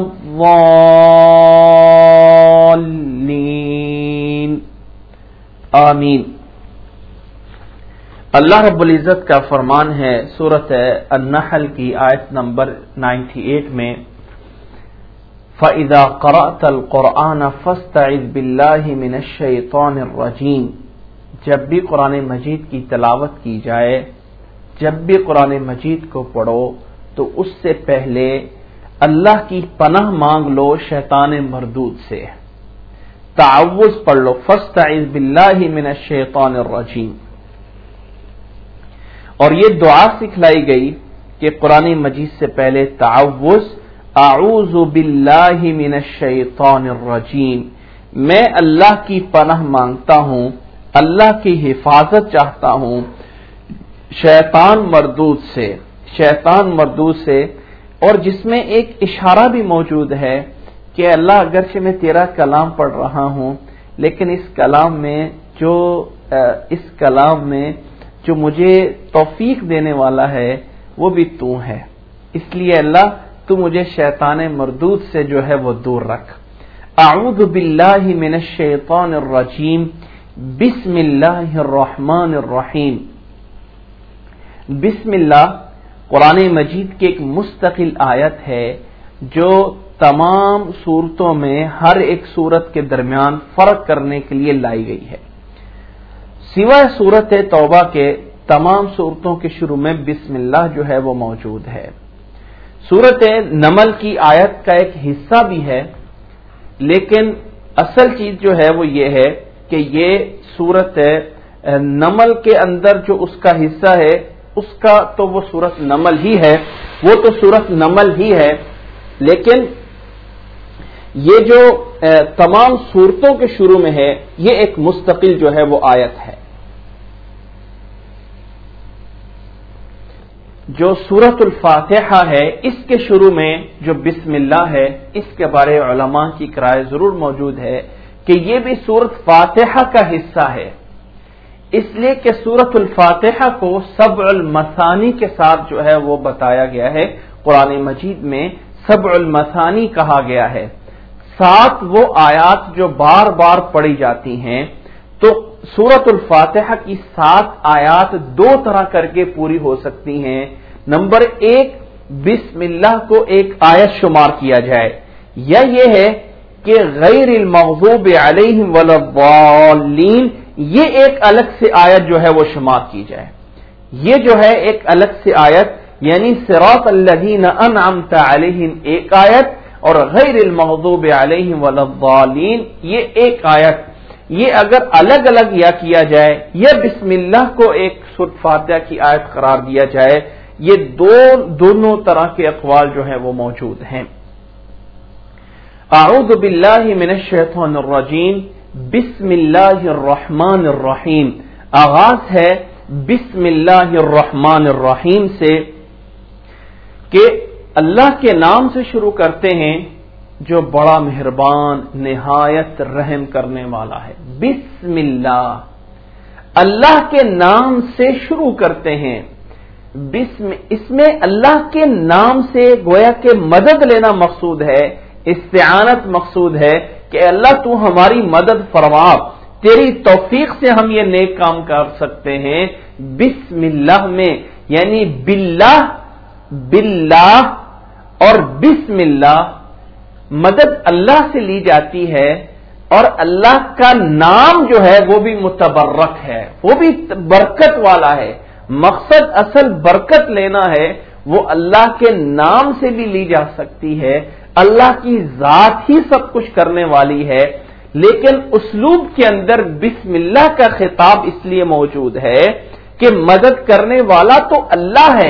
الضالين آمین. اللہ رب العزت کا فرمان ہے سورۃ النحل کی آیت نمبر اٹھانوے میں فَإِذَا قَرَأْتَ الْقُرْآنَ فَاسْتَعِذْ بِاللَّهِ مِنَ الشَّيْطَانِ الرَّجِيمِ. جب بھی قرآن مجید کی تلاوت کی جائے، جب بھی قرآن مجید کو پڑھو تو اس سے پہلے اللہ کی پناہ مانگ لو شیطان مردود سے، تعوذ پڑھ لو. فاستعذ باللہ من الشیطان الرجیم. اور یہ دعا سکھلائی گئی کہ قرآن مجید سے پہلے تعوذ اعوذ باللہ من الشیطان الرجیم، میں اللہ کی پناہ مانگتا ہوں، اللہ کی حفاظت چاہتا ہوں شیطان مردود سے، شیطان مردود سے. اور جس میں ایک اشارہ بھی موجود ہے کہ اللہ اگرچہ میں تیرا کلام پڑھ رہا ہوں لیکن اس کلام میں جو اس کلام میں جو مجھے توفیق دینے والا ہے وہ بھی تو ہے، اس لیے اللہ تو مجھے شیطان مردود سے جو ہے وہ دور رکھ. اعوذ باللہ من الشیطان الرجیم بسم اللہ الرحمن الرحیم. بسم اللہ قرآن مجید کی ایک مستقل آیت ہے جو تمام صورتوں میں ہر ایک صورت کے درمیان فرق کرنے کے لیے لائی گئی ہے. سوائے صورت توبہ کے تمام صورتوں کے شروع میں بسم اللہ جو ہے وہ موجود ہے. صورت نمل کی آیت کا ایک حصہ بھی ہے، لیکن اصل چیز جو ہے وہ یہ ہے کہ یہ سورت نمل کے اندر جو اس کا حصہ ہے اس کا تو وہ سورت نمل ہی ہے، وہ تو سورت نمل ہی ہے، لیکن یہ جو تمام صورتوں کے شروع میں ہے یہ ایک مستقل جو ہے وہ آیت ہے. جو سورۃ الفاتحہ ہے اس کے شروع میں جو بسم اللہ ہے اس کے بارے علماء کی رائے ضرور موجود ہے کہ یہ بھی سورۃ فاتحہ کا حصہ ہے، اس لیے کہ سورۃ الفاتحہ کو سبع المثانی کے ساتھ جو ہے وہ بتایا گیا ہے. قرآن مجید میں سبع المثانی کہا گیا ہے، سات وہ آیات جو بار بار پڑھی جاتی ہیں. تو سورۃ الفاتحہ کی سات آیات دو طرح کر کے پوری ہو سکتی ہیں. نمبر ایک، بسم اللہ کو ایک آیت شمار کیا جائے، یا یہ ہے کہ غیر المغضوب علیہم ولا الضالین یہ ایک الگ سے آیت جو ہے وہ شمار کی جائے. یہ جو ہے ایک الگ سے آیت یعنی صراط الذین انعمت علیہم ایک آیت اور غیر المغضوب علیہم ولا الضالین یہ ایک آیت. یہ اگر الگ الگ یا کیا جائے یا بسم اللہ کو ایک سورۃ فاتحہ کی آیت قرار دیا جائے، یہ دو دونوں طرح کے اقوال جو ہیں وہ موجود ہیں. اعوذ باللہ من الشیطان الرجیم بسم اللہ الرحمن الرحیم. آغاز ہے بسم اللہ الرحمن الرحیم سے کہ اللہ کے نام سے شروع کرتے ہیں جو بڑا مہربان نہایت رحم کرنے والا ہے. بسم اللہ اللہ کے نام سے شروع کرتے ہیں. بسم اس میں اللہ کے نام سے گویا کہ مدد لینا مقصود ہے، استعانت مقصود ہے کہ اللہ تو ہماری مدد فرما، تیری توفیق سے ہم یہ نیک کام کر سکتے ہیں. بسم اللہ میں یعنی باللہ باللہ اور بسم اللہ مدد اللہ سے لی جاتی ہے، اور اللہ کا نام جو ہے وہ بھی متبرک ہے، وہ بھی برکت والا ہے. مقصد اصل برکت لینا ہے، وہ اللہ کے نام سے بھی لی جا سکتی ہے، اللہ کی ذات ہی سب کچھ کرنے والی ہے، لیکن اسلوب کے اندر بسم اللہ کا خطاب اس لیے موجود ہے کہ مدد کرنے والا تو اللہ ہے۔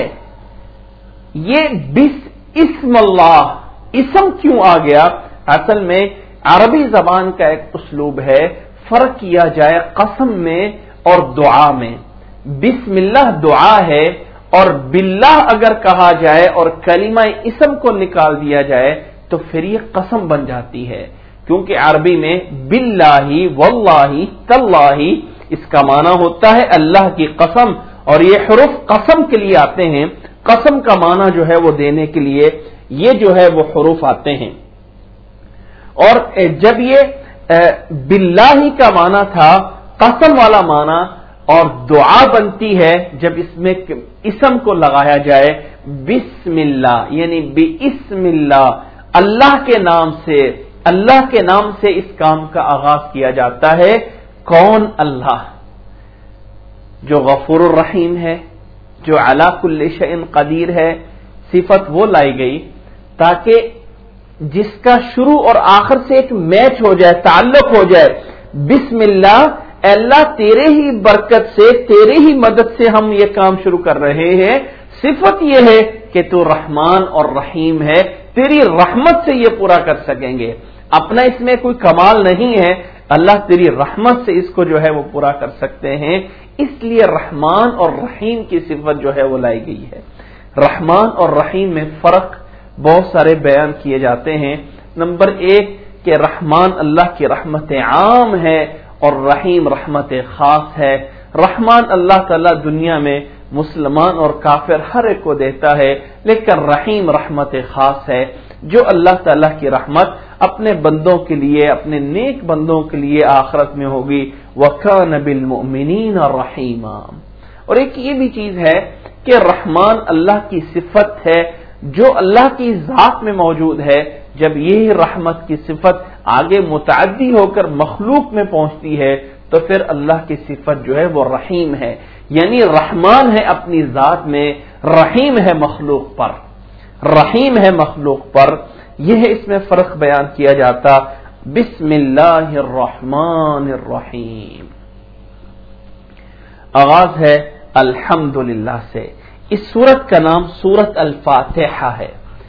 یہ بس اسم اللہ، اسم کیوں آ گیا؟ اصل میں عربی زبان کا ایک اسلوب ہے، فرق کیا جائے قسم میں اور دعا میں۔ بسم اللہ دعا ہے، اور باللہ اگر کہا جائے اور کلمہ اسم کو نکال دیا جائے تو پھر یہ قسم بن جاتی ہے، کیونکہ عربی میں باللہ واللہ تاللہ اس کا معنی ہوتا ہے اللہ کی قسم، اور یہ حروف قسم کے لیے آتے ہیں، قسم کا معنی جو ہے وہ دینے کے لیے یہ جو ہے وہ حروف آتے ہیں۔ اور جب یہ باللہ کا معنی تھا، قسم والا معنی، اور دعا بنتی ہے جب اس میں اسم کو لگایا جائے بسم اللہ، یعنی بسم اللہ، اللہ کے نام سے، اللہ کے نام سے اس کام کا آغاز کیا جاتا ہے۔ کون؟ اللہ، جو غفور الرحیم ہے، جو علی کل شیء قدیر ہے۔ صفت وہ لائی گئی تاکہ جس کا شروع اور آخر سے ایک میچ ہو جائے، تعلق ہو جائے۔ بسم اللہ، اے اللہ تیرے ہی برکت سے، تیرے ہی مدد سے ہم یہ کام شروع کر رہے ہیں۔ صفت یہ ہے کہ تو رحمان اور رحیم ہے، تیری رحمت سے یہ پورا کر سکیں گے، اپنا اس میں کوئی کمال نہیں ہے، اللہ تیری رحمت سے اس کو جو ہے وہ پورا کر سکتے ہیں۔ اس لیے رحمان اور رحیم کی صفت جو ہے وہ لائی گئی ہے۔ رحمان اور رحیم میں فرق بہت سارے بیان کیے جاتے ہیں۔ نمبر ایک کہ رحمان اللہ کی رحمت عام ہے اور رحیم رحمت خاص ہے۔ رحمان اللہ تعالیٰ دنیا میں مسلمان اور کافر ہر ایک کو دیتا ہے، لیکن رحیم رحمت خاص ہے، جو اللہ تعالیٰ کی رحمت اپنے بندوں کے لیے، اپنے نیک بندوں کے لیے آخرت میں ہوگی۔ وَكَانَ بِالْمُؤْمِنِينَ رَحِيمًا۔ اور ایک یہ بھی چیز ہے کہ رحمان اللہ کی صفت ہے جو اللہ کی ذات میں موجود ہے۔ جب یہی رحمت کی صفت آگے متعدی ہو کر مخلوق میں پہنچتی ہے تو پھر اللہ کی صفت جو ہے وہ رحیم ہے، یعنی رحمان ہے اپنی ذات میں، رحیم ہے مخلوق پر، رحیم ہے مخلوق پر۔ یہ ہے اس میں فرق بیان کیا جاتا۔ بسم اللہ الرحمن الرحیم، آغاز ہے الحمدللہ سے۔ اس سورت کا نام سورت الفاتحہ ہے۔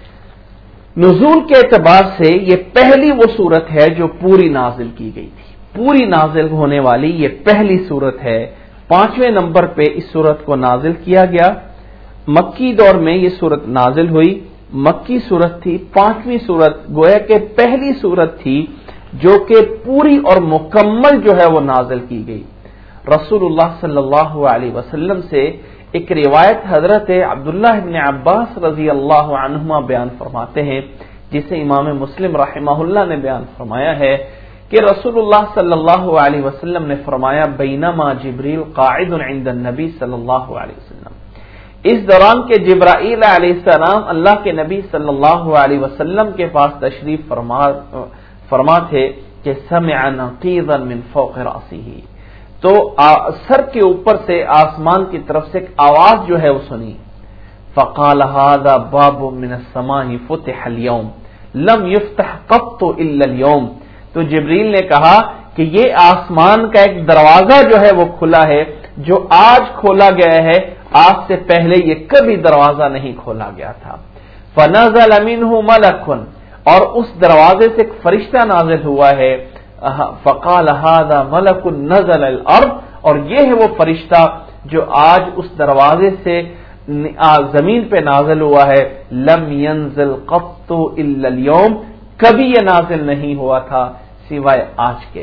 نزول کے اعتبار سے یہ پہلی وہ سورت ہے جو پوری نازل کی گئی تھی، پوری نازل ہونے والی یہ پہلی سورت ہے۔ پانچویں نمبر پہ اس سورت کو نازل کیا گیا۔ مکی دور میں یہ سورت نازل ہوئی، مکی سورت تھی، پانچویں سورت گویا کہ پہلی سورت تھی جو کہ پوری اور مکمل جو ہے وہ نازل کی گئی۔ رسول اللہ صلی اللہ علیہ وسلم سے ایک روایت حضرت عبداللہ ابن عباس رضی اللہ عنہما بیان فرماتے ہیں، جسے امام مسلم رحمہ اللہ نے بیان فرمایا ہے کہ رسول اللہ صلی اللہ علیہ وسلم نے فرمایا بینما جبریل قاعد عند النبی صلی اللہ علیہ وسلم، اس دوران کے جبرائیل علیہ السلام اللہ کے نبی صلی اللہ علیہ وسلم کے پاس تشریف فرما فرما تھے کہ سمع نقیضا من فوق راسه، تو سر کے اوپر سے آسمان کی طرف سے ایک آواز جو ہے وہ سنی۔ فقال هذا باب من السماء فتح اليوم لم يفتح قط الا اليوم، تو جبریل نے کہا کہ یہ آسمان کا ایک دروازہ جو ہے وہ کھلا ہے جو آج کھولا گیا ہے، آج سے پہلے یہ کبھی دروازہ نہیں کھولا گیا تھا۔ فنزل منه ملک، اور اس دروازے سے ایک فرشتہ نازل ہوا ہے۔ فقال هذا ملک نزل الارض، اور یہ ہے وہ فرشتہ جو آج اس دروازے سے زمین پہ نازل ہوا ہے۔ لم ينزل قط الا اليوم، کبھی یہ نازل نہیں ہوا تھا سوائے آج کے۔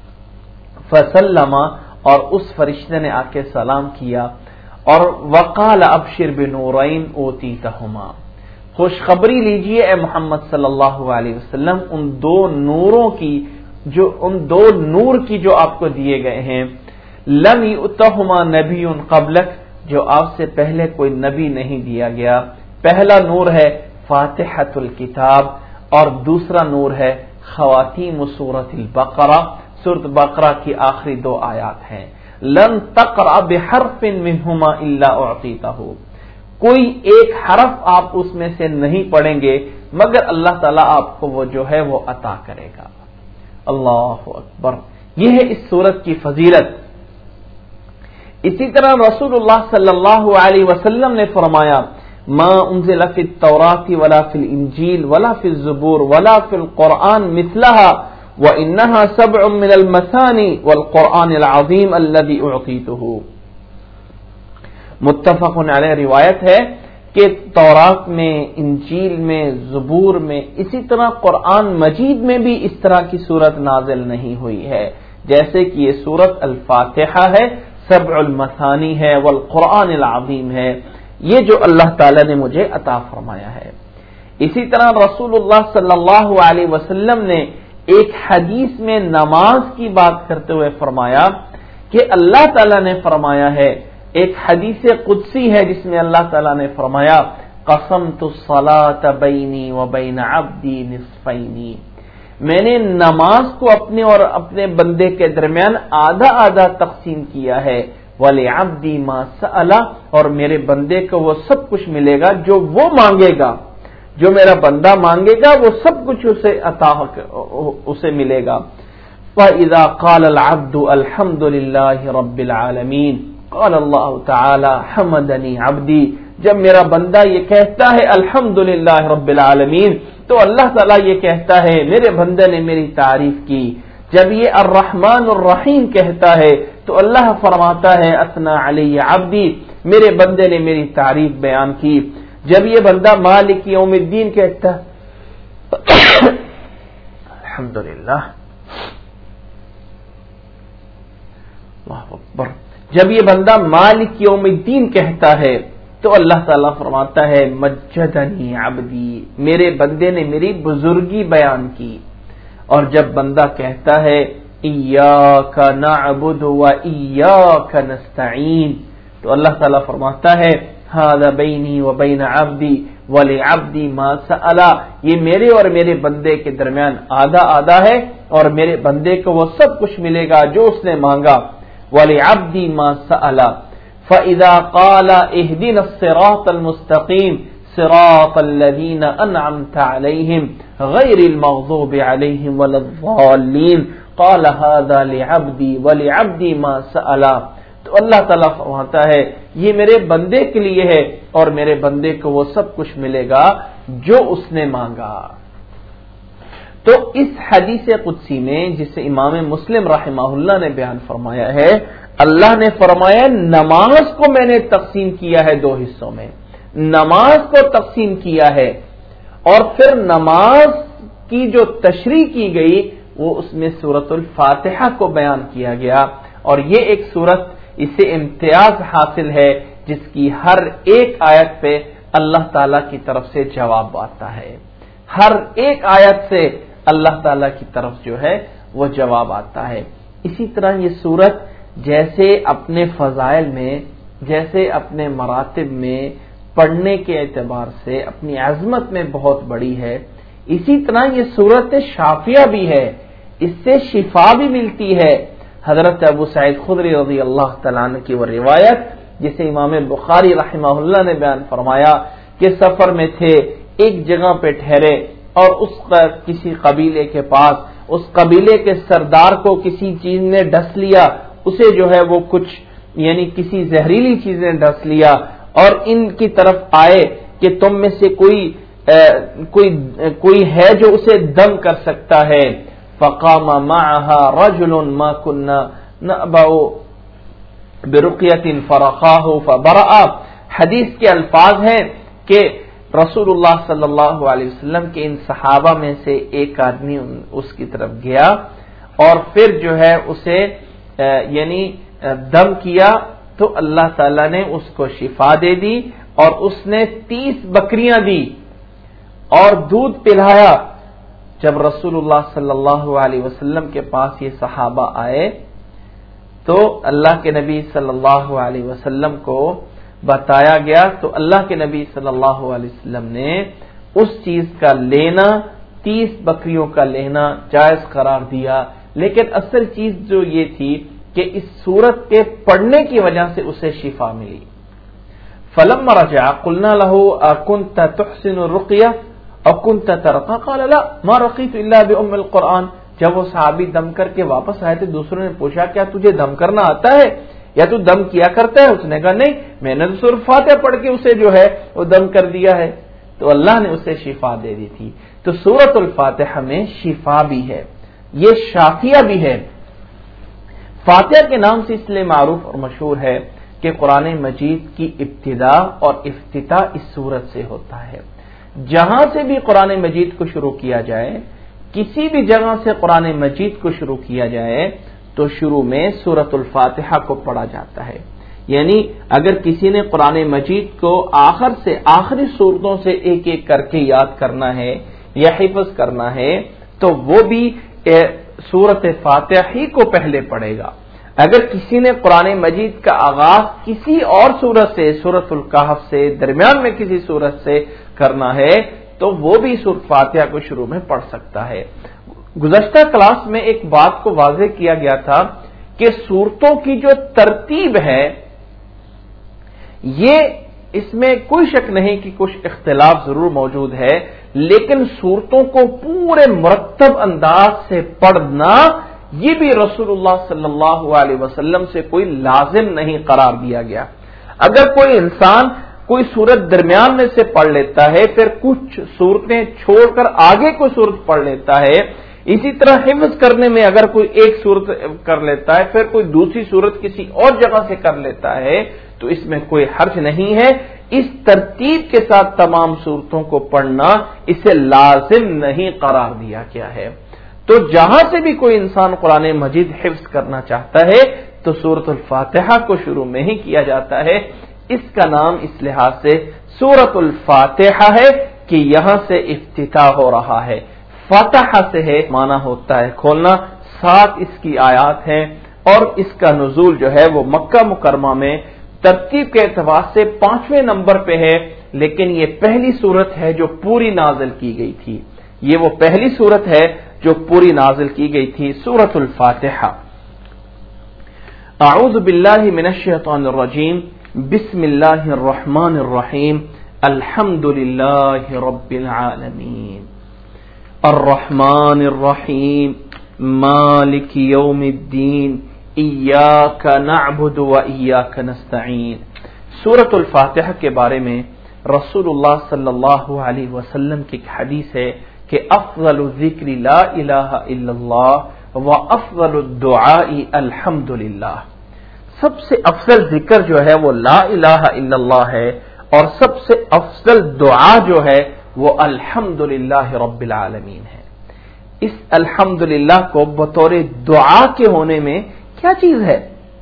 فسلم، اور اس فرشتے نے آ کے سلام کیا، اور وقال ابشر بنورین اوتیتہما، خوشخبری لیجئے اے محمد صلی اللہ علیہ وسلم ان دو نوروں کی، جو ان دو نور کی جو آپ کو دیے گئے ہیں۔ لم یؤتہما نبی قبلک، جو آپ سے پہلے کوئی نبی نہیں دیا گیا۔ پہلا نور ہے فاتحۃ الکتاب، اور دوسرا نور ہے خواتیم سورۃ البقرہ، سورۃ بقرہ کی آخری دو آیات ہیں۔ لن تقرأ بحرف منہما الا اعطیتہ، کوئی ایک حرف آپ اس میں سے نہیں پڑھیں گے مگر اللہ تعالیٰ آپ کو وہ جو ہے وہ عطا کرے گا۔ اللہ اکبر، یہ ہے اس سورت کی فضیلت۔ اسی طرح رسول اللہ صلی اللہ علیہ وسلم نے فرمایا ما انزل فی التوراۃ ولا فی الانجیل ولا فی الزبور ولا فی القرآن مثلها وانها سبع من المثانی والقرآن العظیم الذي اعطیته۔ متفق علیہ روایت ہے کہ تورات میں، انجیل میں، زبور میں، اسی طرح قرآن مجید میں بھی اس طرح کی صورت نازل نہیں ہوئی ہے جیسے کہ یہ صورت الفاتحہ ہے، سبع المثانی ہے، والقرآن العظیم ہے، یہ جو اللہ تعالی نے مجھے عطا فرمایا ہے۔ اسی طرح رسول اللہ صلی اللہ علیہ وسلم نے ایک حدیث میں نماز کی بات کرتے ہوئے فرمایا کہ اللہ تعالی نے فرمایا ہے، ایک حدیث قدسی ہے جس میں اللہ تعالیٰ نے فرمایا قسمت الصلاۃ بینی و بین عبدی نصفین، میں نے نماز کو اپنے اور اپنے بندے کے درمیان آدھا آدھا تقسیم کیا ہے، ولعبدی ما سأل، اور میرے بندے کو وہ سب کچھ ملے گا جو وہ مانگے گا، جو میرا بندہ مانگے گا وہ سب کچھ اسے عطا اسے ملے گا۔ فإذا قال العبد الحمد للہ رب العالمین قال اللہ تعالی حمدنی عبدی، جب میرا بندہ یہ کہتا ہے الحمدللہ رب العالمین تو اللہ تعالیٰ یہ کہتا ہے میرے بندے نے میری تعریف کی۔ جب یہ الرحمن الرحیم کہتا ہے تو اللہ فرماتا ہے اثنا علی عبدی، میرے بندے نے میری تعریف بیان کی۔ جب یہ بندہ مالک یوم الدین کہتا ہے الحمدللہ، اللہ اکبر، جب یہ بندہ مالک یوم الدین کہتا ہے تو اللہ تعالیٰ فرماتا ہے مجدنی عبدی، میرے بندے نے میری بزرگی بیان کی۔ اور جب بندہ کہتا ہے ایاک نعبد و ایاک نستعین تو اللہ تعالیٰ فرماتا ہے ھذا بینی و بین عبدی ولعبدی ما سأل، یہ میرے اور میرے بندے کے درمیان آدھا آدھا ہے اور میرے بندے کو وہ سب کچھ ملے گا جو اس نے مانگا۔ وَلِعَبْدِي مَا سَأَلَ فَإِذَا قَالَ اهْدِنَا الصِّرَاطَ الْمُسْتَقِيمَ صِرَاطَ الَّذِينَ أَنْعَمْتَ عَلَيْهِمْ غَيْرِ الْمَغْضُوبِ عَلَيْهِمْ وَلَا الضَّالِّينَ قَالَ هَذَا لِعَبْدِي وَلِعَبْدِي مَا سَأَلَ، تو اللہ تعالیٰ فرماتا ہے یہ میرے بندے کے لیے ہے اور میرے بندے کو وہ سب کچھ ملے گا جو اس نے مانگا۔ تو اس حدیث قدسی میں جسے امام مسلم رحمہ اللہ نے بیان فرمایا ہے، اللہ نے فرمایا نماز کو میں نے تقسیم کیا ہے دو حصوں میں، نماز کو تقسیم کیا ہے اور پھر نماز کی جو تشریح کی گئی وہ اس میں سورۃ الفاتحہ کو بیان کیا گیا، اور یہ ایک سورت اسے امتیاز حاصل ہے جس کی ہر ایک آیت پہ اللہ تعالی کی طرف سے جواب آتا ہے، ہر ایک آیت سے اللہ تعالی کی طرف جو ہے وہ جواب آتا ہے۔ اسی طرح یہ سورت جیسے اپنے فضائل میں، جیسے اپنے مراتب میں، پڑھنے کے اعتبار سے اپنی عظمت میں بہت بڑی ہے، اسی طرح یہ سورت شافیہ بھی ہے، اس سے شفا بھی ملتی ہے۔ حضرت ابو سعید خدری رضی اللہ تعالیٰ عنہ کی وہ روایت جسے امام بخاری رحمہ اللہ نے بیان فرمایا کہ سفر میں تھے، ایک جگہ پہ ٹھہرے اور اس کسی قبیلے کے پاس اس قبیلے کے سردار کو کسی چیز نے ڈس لیا، اسے جو ہے وہ کچھ یعنی کسی زہریلی چیز نے ڈس لیا اور ان کی طرف آئے کہ تم میں سے کوئی کوئی کوئی ہے جو اسے دم کر سکتا ہے۔ فقام معها رجل ما كنا نأبع برقية فرقاه فبرأ، حدیث کے الفاظ ہیں کہ رسول اللہ صلی اللہ علیہ وسلم کے ان صحابہ میں سے ایک آدمی اس کی طرف گیا اور پھر جو ہے اسے یعنی دم کیا تو اللہ تعالیٰ نے اس کو شفا دے دی اور اس نے تیس بکریاں دی اور دودھ پلایا۔ جب رسول اللہ صلی اللہ علیہ وسلم کے پاس یہ صحابہ آئے تو اللہ کے نبی صلی اللہ علیہ وسلم کو بتایا گیا تو اللہ کے نبی صلی اللہ علیہ وسلم نے اس چیز کا لینا، تیس بکریوں کا لینا جائز قرار دیا، لیکن اصل چیز جو یہ تھی کہ اس سورت کے پڑھنے کی وجہ سے اسے شفا ملی۔ فلما رجع قلنا له اكنت تحسن الرقيه او كنت ترقى قال لا ما رقيت الا بام القران. جب وہ صحابی دم کر کے واپس آئے تھے دوسروں نے پوچھا کیا تجھے دم کرنا آتا ہے یا تو دم کیا کرتا ہے؟ اس نے کہا نہیں میں نے تو سورۃ فاتحہ پڑھ کے اسے جو ہے وہ دم کر دیا ہے. تو اللہ نے اسے شفا دے دی تھی. تو سورۃ الفاتحہ میں شفا بھی ہے، یہ شافیہ بھی ہے. فاتحہ کے نام سے اس لیے معروف اور مشہور ہے کہ قرآن مجید کی ابتدا اور افتتاح اس سورت سے ہوتا ہے. جہاں سے بھی قرآن مجید کو شروع کیا جائے، کسی بھی جگہ سے قرآن مجید کو شروع کیا جائے تو شروع میں سورۃ الفاتحہ کو پڑھا جاتا ہے. یعنی اگر کسی نے قرآن مجید کو آخر سے آخری سورتوں سے ایک ایک کر کے یاد کرنا ہے یا حفظ کرنا ہے تو وہ بھی سورۃ فاتحہ ہی کو پہلے پڑھے گا. اگر کسی نے قرآن مجید کا آغاز کسی اور سورت سے، سورۃ الکہف سے، درمیان میں کسی سورت سے کرنا ہے تو وہ بھی سورۃ فاتحہ کو شروع میں پڑھ سکتا ہے. گزشتہ کلاس میں ایک بات کو واضح کیا گیا تھا کہ سورتوں کی جو ترتیب ہے یہ اس میں کوئی شک نہیں کہ کچھ اختلاف ضرور موجود ہے، لیکن سورتوں کو پورے مرتب انداز سے پڑھنا یہ بھی رسول اللہ صلی اللہ علیہ وسلم سے کوئی لازم نہیں قرار دیا گیا. اگر کوئی انسان کوئی سورت درمیان میں سے پڑھ لیتا ہے پھر کچھ سورتیں چھوڑ کر آگے کوئی سورت پڑھ لیتا ہے، اسی طرح حفظ کرنے میں اگر کوئی ایک سورت کر لیتا ہے پھر کوئی دوسری سورت کسی اور جگہ سے کر لیتا ہے تو اس میں کوئی حرج نہیں ہے. اس ترتیب کے ساتھ تمام سورتوں کو پڑھنا اسے لازم نہیں قرار دیا گیا ہے. تو جہاں سے بھی کوئی انسان قرآن مجید حفظ کرنا چاہتا ہے تو سورۃ الفاتحہ کو شروع میں ہی کیا جاتا ہے. اس کا نام اس لحاظ سے سورۃ الفاتحہ ہے کہ یہاں سے افتتاح ہو رہا ہے. فتح سے ہے معنی ہوتا ہے کھولنا. سات اس کی آیات ہیں اور اس کا نزول جو ہے وہ مکہ مکرمہ میں ترتیب کے اعتبار سے پانچویں نمبر پہ ہے، لیکن یہ پہلی سورت ہے جو پوری نازل کی گئی تھی. یہ وہ پہلی سورت ہے جو پوری نازل کی گئی تھی، سورۃ الفاتحہ. اعوذ باللہ من الشیطان الرجیم، بسم اللہ الرحمن الرحیم، الحمد للہ رب العالمین، الرحمن الرحیم، مالک یوم الدین، ایاک نعبد و ایاک نستعین. سورۃ الفاتحہ کے بارے میں رسول اللہ صلی اللہ علیہ وسلم کی ایک حدیث ہے کہ افضل الذکر لا الہ الا اللہ و افضل الدعاء الحمد للہ. سب سے افضل ذکر جو ہے وہ لا الہ الا اللہ ہے اور سب سے افضل دعا جو ہے وہ الحمد للہ رب العالمین ہے. اس الحمد للہ کو بطور دعا کے ہونے میں کیا چیز ہے؟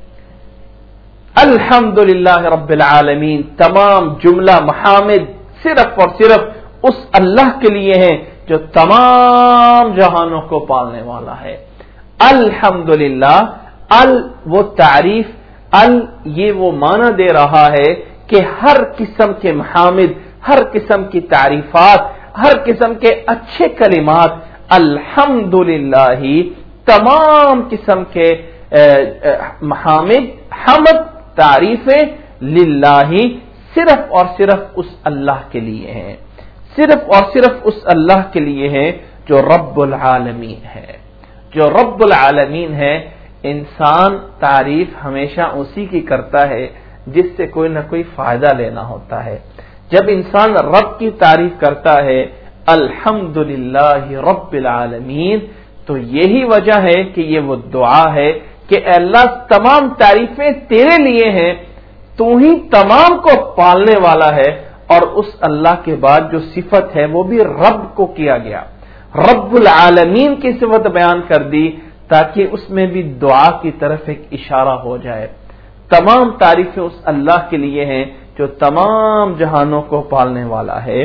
الحمد للہ رب العالمین، تمام جملہ محامد صرف اور صرف اس اللہ کے لیے ہیں جو تمام جہانوں کو پالنے والا ہے. الحمد للہ، ال وہ تعریف، ال یہ وہ معنی دے رہا ہے کہ ہر قسم کے محامد، ہر قسم کی تعریفات، ہر قسم کے اچھے کلمات الحمد للہ، تمام قسم کے محامد، حمد، تعریفیں للہ صرف اور صرف اس اللہ کے لیے ہیں، صرف اور صرف اس اللہ کے لیے ہے جو رب العالمین ہے. جو رب العالمین ہے، انسان تعریف ہمیشہ اسی کی کرتا ہے جس سے کوئی نہ کوئی فائدہ لینا ہوتا ہے. جب انسان رب کی تعریف کرتا ہے الحمد للہ رب العالمین تو یہی وجہ ہے کہ یہ وہ دعا ہے کہ اے اللہ تمام تعریفیں تیرے لیے ہیں، تو ہی تمام کو پالنے والا ہے. اور اس اللہ کے بعد جو صفت ہے وہ بھی رب کو کیا گیا، رب العالمین کی صفت بیان کر دی تاکہ اس میں بھی دعا کی طرف ایک اشارہ ہو جائے. تمام تعریفیں اس اللہ کے لیے ہیں جو تمام جہانوں کو پالنے والا ہے.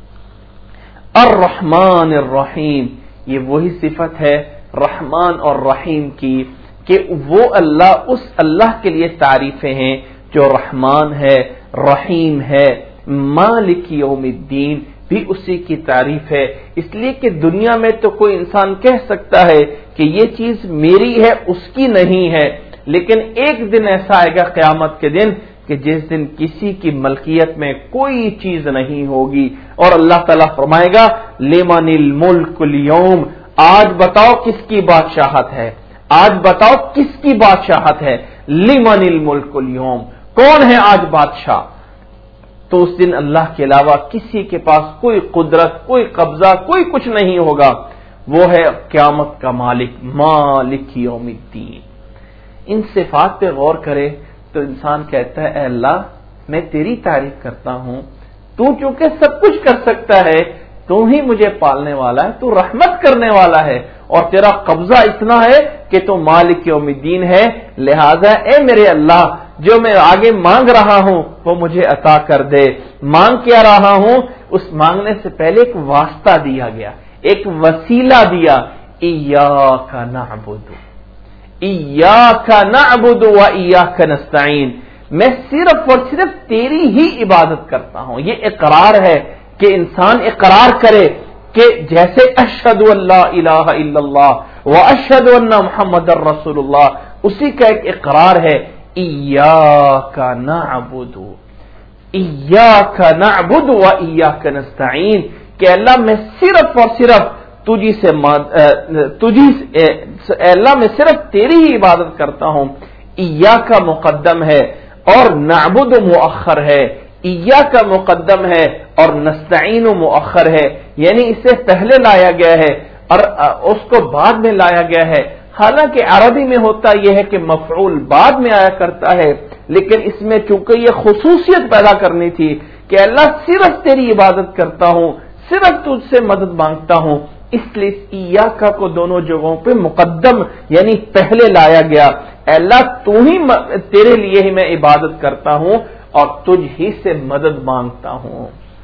الرحمن الرحیم، یہ وہی صفت ہے رحمان اور رحیم کی کہ وہ اللہ، اس اللہ کے لیے تعریفیں ہیں جو رحمان ہے، رحیم ہے. مالک یوم الدین بھی اسی کی تعریف ہے، اس لیے کہ دنیا میں تو کوئی انسان کہہ سکتا ہے کہ یہ چیز میری ہے، اس کی نہیں ہے، لیکن ایک دن ایسا آئے گا قیامت کے دن کہ جس دن کسی کی ملکیت میں کوئی چیز نہیں ہوگی، اور اللہ تعالیٰ فرمائے گا لمن الملک اليوم، آج بتاؤ کس کی بادشاہت ہے، آج بتاؤ کس کی بادشاہت ہے، لمن الملک اليوم، کون ہے آج بادشاہ؟ تو اس دن اللہ کے علاوہ کسی کے پاس کوئی قدرت، کوئی قبضہ، کوئی کچھ نہیں ہوگا، وہ ہے قیامت کا مالک، مالک یوم الدین۔ ان صفات پہ غور کرے تو انسان کہتا ہے اے اللہ میں تیری تعریف کرتا ہوں، تو چونکہ سب کچھ کر سکتا ہے، تو ہی مجھے پالنے والا ہے، تو رحمت کرنے والا ہے، اور تیرا قبضہ اتنا ہے کہ تو مالک یوم الدین ہے، لہذا اے میرے اللہ جو میں آگے مانگ رہا ہوں وہ مجھے عطا کر دے۔ مانگ کیا رہا ہوں، اس مانگنے سے پہلے ایک واسطہ دیا گیا، ایک وسیلہ دیا، ایاک نعبد، ایاک نعبد و ایاک نستعین، میں صرف اور صرف تیری ہی عبادت کرتا ہوں۔ یہ اقرار ہے کہ انسان اقرار کرے کہ جیسے اشہد ان لا الہ الا اللہ و اشہد ان محمد رسول اللہ، اسی کا ایک اقرار ہے ایاک نعبد، ایاک نعبد و ایاک نستعین، کہ اللہ میں صرف اور صرف تجھی سے تجھی اے اللہ میں صرف تیری ہی عبادت کرتا ہوں۔ ایاک مقدم ہے اور نعبد مؤخر ہے، ایاک مقدم ہے اور نستعین مؤخر ہے، یعنی اسے پہلے لایا گیا ہے اور اس کو بعد میں لایا گیا ہے۔ حالانکہ عربی میں ہوتا یہ ہے کہ مفعول بعد میں آیا کرتا ہے، لیکن اس میں چونکہ یہ خصوصیت پیدا کرنی تھی کہ اللہ صرف تیری عبادت کرتا ہوں، صرف تجھ سے مدد مانگتا ہوں، اس لیے ایاکا کو دونوں جگہوں پہ مقدم یعنی پہلے لایا گیا۔ اے اللہ تو ہی تیرے لیے ہی میں عبادت کرتا ہوں اور تجھ ہی سے مدد مانگتا ہوں،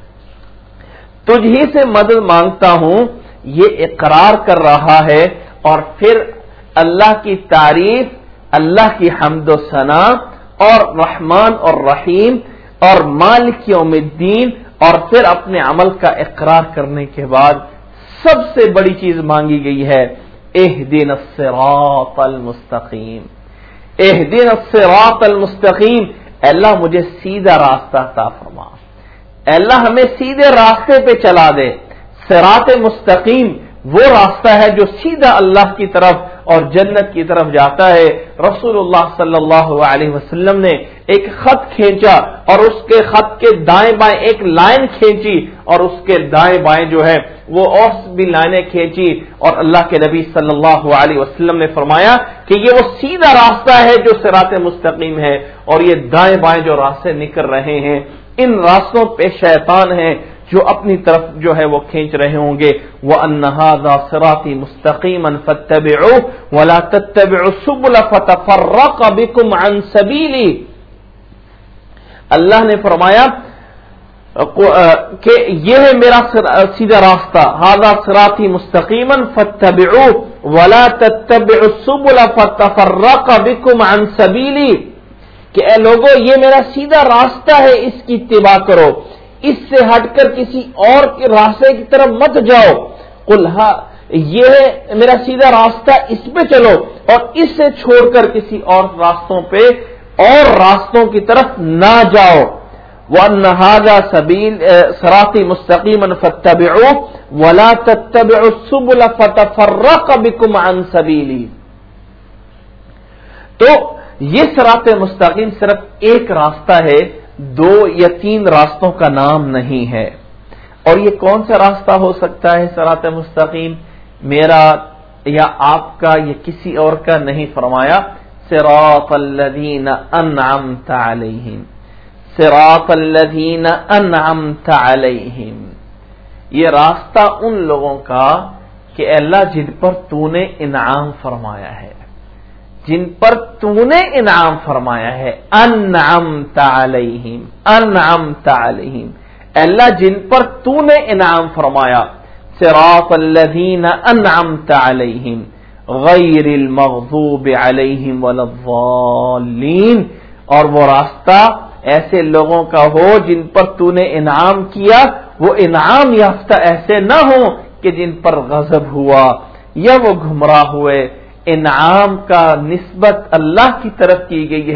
تجھ ہی سے مدد مانگتا ہوں، یہ اقرار کر رہا ہے۔ اور پھر اللہ کی تعریف، اللہ کی حمد و ثنا اور رحمان اور رحیم اور مالک یوم الدین، اور پھر اپنے عمل کا اقرار کرنے کے بعد سب سے بڑی چیز مانگی گئی ہے اہدنا الصراط المستقیم، اہدنا الصراط المستقیم، اللہ مجھے سیدھا راستہ عطا فرما، اللہ ہمیں سیدھے راستے پہ چلا دے۔ صراط مستقیم وہ راستہ ہے جو سیدھا اللہ کی طرف اور جنت کی طرف جاتا ہے۔ رسول اللہ صلی اللہ علیہ وسلم نے ایک خط کھینچا اور اس کے خط کے دائیں بائیں ایک لائن کھینچی، اور اس کے دائیں بائیں جو ہے وہ اور بھی لائنیں کھینچی، اور اللہ کے نبی صلی اللہ علیہ وسلم نے فرمایا کہ یہ وہ سیدھا راستہ ہے جو صراط مستقیم ہے، اور یہ دائیں بائیں جو راستے نکل رہے ہیں ان راستوں پہ شیطان ہیں جو اپنی طرف جو ہے وہ کھینچ رہے ہوں گے۔ وَأَنَّ هَذَا صِرَاطِي مُسْتَقِيمًا فَاتَّبِعُوهُ وَلَا تَتَّبِعُوا السُّبُلَ فَتَفَرَّقَ بِكُمْ عَنْ سَبِيلِهِ، اللہ نے فرمایا کہ یہ ہے میرا سیدھا راستہ، هَذَا صِرَاطِي مُسْتَقِيمًا فَاتَّبِعُوهُ وَلَا تَتَّبِعُوا السُّبُلَ فَتَفَرَّقَ بِكُمْ عَنْ سَبِيلِهِ، کہ اے لوگو یہ میرا سیدھا راستہ ہے، اس کی اتباع کرو، اس سے ہٹ کر کسی اور کے راستے کی طرف مت جاؤ۔ قل ہاں یہ ہے میرا سیدھا راستہ، اس پہ چلو، اور اس سے چھوڑ کر کسی اور راستوں پہ اور راستوں کی طرف نہ جاؤ۔ وَأَنَّ هَذَا سَبِيلِ صِرَاطِي مُسْتَقِيمًا فَاتَّبِعُوهُ وَلَا تَتَّبِعُوا السُّبُلَ فَتَفَرَّقَ بِكُمْ عَنْ سَبِيلِهِ، تو یہ صراط مستقیم صرف ایک راستہ ہے، دو یا تین راستوں کا نام نہیں ہے۔ اور یہ کون سا راستہ ہو سکتا ہے صراط مستقیم؟ میرا یا آپ کا یا کسی اور کا نہیں، فرمایا صراط الذین انعمت علیہم، صراط الذین انعمت علیہم، یہ راستہ ان لوگوں کا کہ اللہ جن پر تو نے انعام فرمایا ہے، جن پر تو نے انعام فرمایا ہے، انعمت علیہم، انعمت علیہم، اللہ جن پر تو نے انعام فرمایا، صراط الذین انعمت علیہم غیر المغضوب علیہم ولا الضالین، اور وہ راستہ ایسے لوگوں کا ہو جن پر تو نے انعام کیا، وہ انعام یافتہ ایسے نہ ہوں کہ جن پر غضب ہوا یا وہ گمراہ ہوئے۔ انعام کا نسبت اللہ کی طرف کی گئی ہے،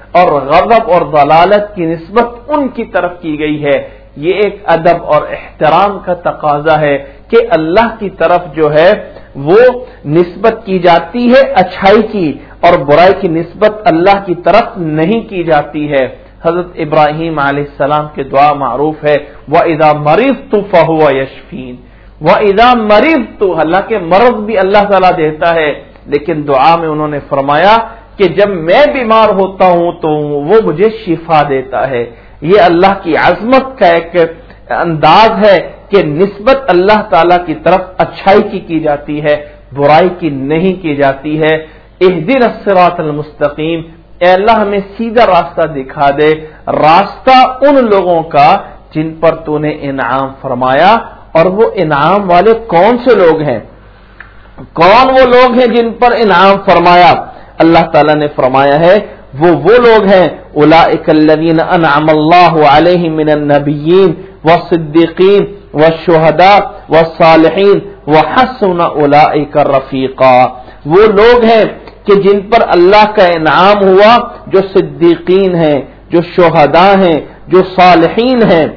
اور غضب اور ضلالت کی نسبت ان کی طرف کی گئی ہے. یہ ایک ادب اور احترام کا تقاضا ہے کہ اللہ کی طرف جو ہے وہ نسبت کی جاتی ہے اچھائی کی، اور برائی کی نسبت اللہ کی طرف نہیں کی جاتی ہے. حضرت ابراہیم علیہ السلام کے دعا معروف ہے وَإِذَا مَرِضْتُ فَهُوَ يَشْفِينِ. وَإِذَا مَرِضْتُ، اللہ کے مرض بھی اللہ تعالیٰ دیتا ہے، لیکن دعا میں انہوں نے فرمایا کہ جب میں بیمار ہوتا ہوں تو وہ مجھے شفا دیتا ہے. یہ اللہ کی عظمت کا ایک انداز ہے کہ نسبت اللہ تعالیٰ کی طرف اچھائی کی کی جاتی ہے، برائی کی نہیں کی جاتی ہے. اہدنا الصراط المستقیم، اے اللہ ہمیں سیدھا راستہ دکھا دے، راستہ ان لوگوں کا جن پر تو نے انعام فرمایا. اور وہ انعام والے کون سے لوگ ہیں؟ کون وہ لوگ ہیں جن پر انعام فرمایا؟ اللہ تعالیٰ نے فرمایا ہے وہ وہ لوگ ہیں اولئک الذین انعم اللہ علیہم من النبیین والصدیقین والشہداء والصالحین وحسن اولئک رفیقا. وہ لوگ ہیں کہ جن پر اللہ کا انعام ہوا، جو صدیقین ہیں، جو شہداء ہیں، جو صالحین ہیں.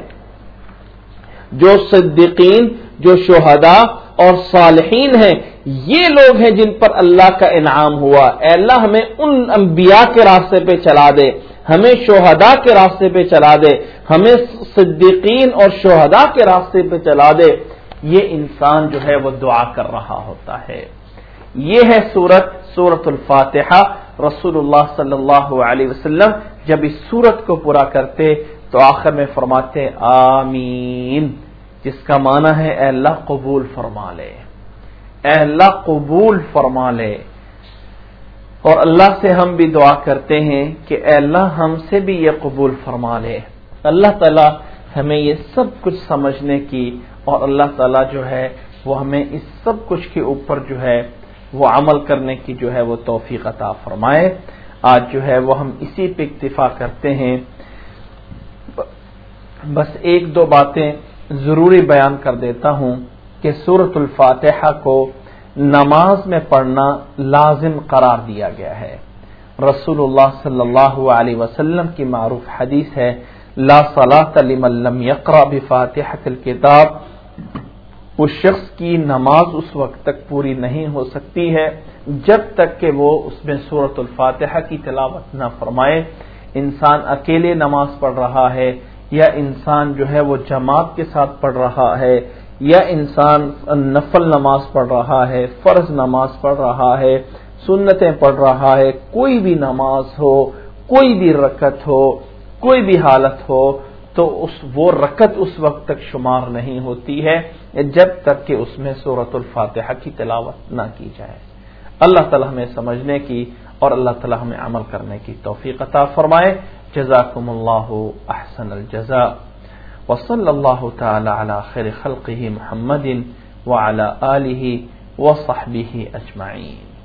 جو صدیقین، جو شہداء اور صالحین ہیں، یہ لوگ ہیں جن پر اللہ کا انعام ہوا. اے اللہ ہمیں ان انبیاء کے راستے پہ چلا دے، ہمیں شہداء کے راستے پہ چلا دے، ہمیں صدیقین اور شہداء کے راستے پہ چلا دے. یہ انسان جو ہے وہ دعا کر رہا ہوتا ہے. یہ ہے سورت سورت الفاتحہ. رسول اللہ صلی اللہ علیہ وسلم جب اس سورت کو پورا کرتے تو آخر میں فرماتے آمین، جس کا معنی ہے اے اللہ قبول فرما لے، اے اللہ قبول فرما لے. اور اللہ سے ہم بھی دعا کرتے ہیں کہ اے اللہ ہم سے بھی یہ قبول فرما لے. اللہ تعالیٰ ہمیں یہ سب کچھ سمجھنے کی اور اللہ تعالیٰ جو ہے وہ ہمیں اس سب کچھ کے اوپر جو ہے وہ عمل کرنے کی جو ہے وہ توفیق عطا فرمائے. آج جو ہے وہ ہم اسی پہ اکتفا کرتے ہیں. بس ایک دو باتیں ضروری بیان کر دیتا ہوں کہ سورۃ الفاتحہ کو نماز میں پڑھنا لازم قرار دیا گیا ہے. رسول اللہ صلی اللہ علیہ وسلم کی معروف حدیث ہے لا صلاۃ لمن لم یقرأ بفاتحۃ الکتاب. اس شخص کی نماز اس وقت تک پوری نہیں ہو سکتی ہے جب تک کہ وہ اس میں سورۃ الفاتحہ کی تلاوت نہ فرمائے. انسان اکیلے نماز پڑھ رہا ہے یا انسان جو ہے وہ جماعت کے ساتھ پڑھ رہا ہے یا انسان نفل نماز پڑھ رہا ہے، فرض نماز پڑھ رہا ہے، سنتیں پڑھ رہا ہے، کوئی بھی نماز ہو، کوئی بھی رکعت ہو، کوئی بھی حالت ہو، تو اس وہ رکعت اس وقت تک شمار نہیں ہوتی ہے جب تک کہ اس میں سورۃ الفاتحہ کی تلاوت نہ کی جائے. اللہ تعالی ہمیں سمجھنے کی اور اللہ تعالی ہمیں عمل کرنے کی توفیق عطا فرمائے. جزاکم اللہ احسن الجزاء وصلی اللہ تعالی علی خیر خلقہ محمد وعلی آلہ وصحبہ اجمعین.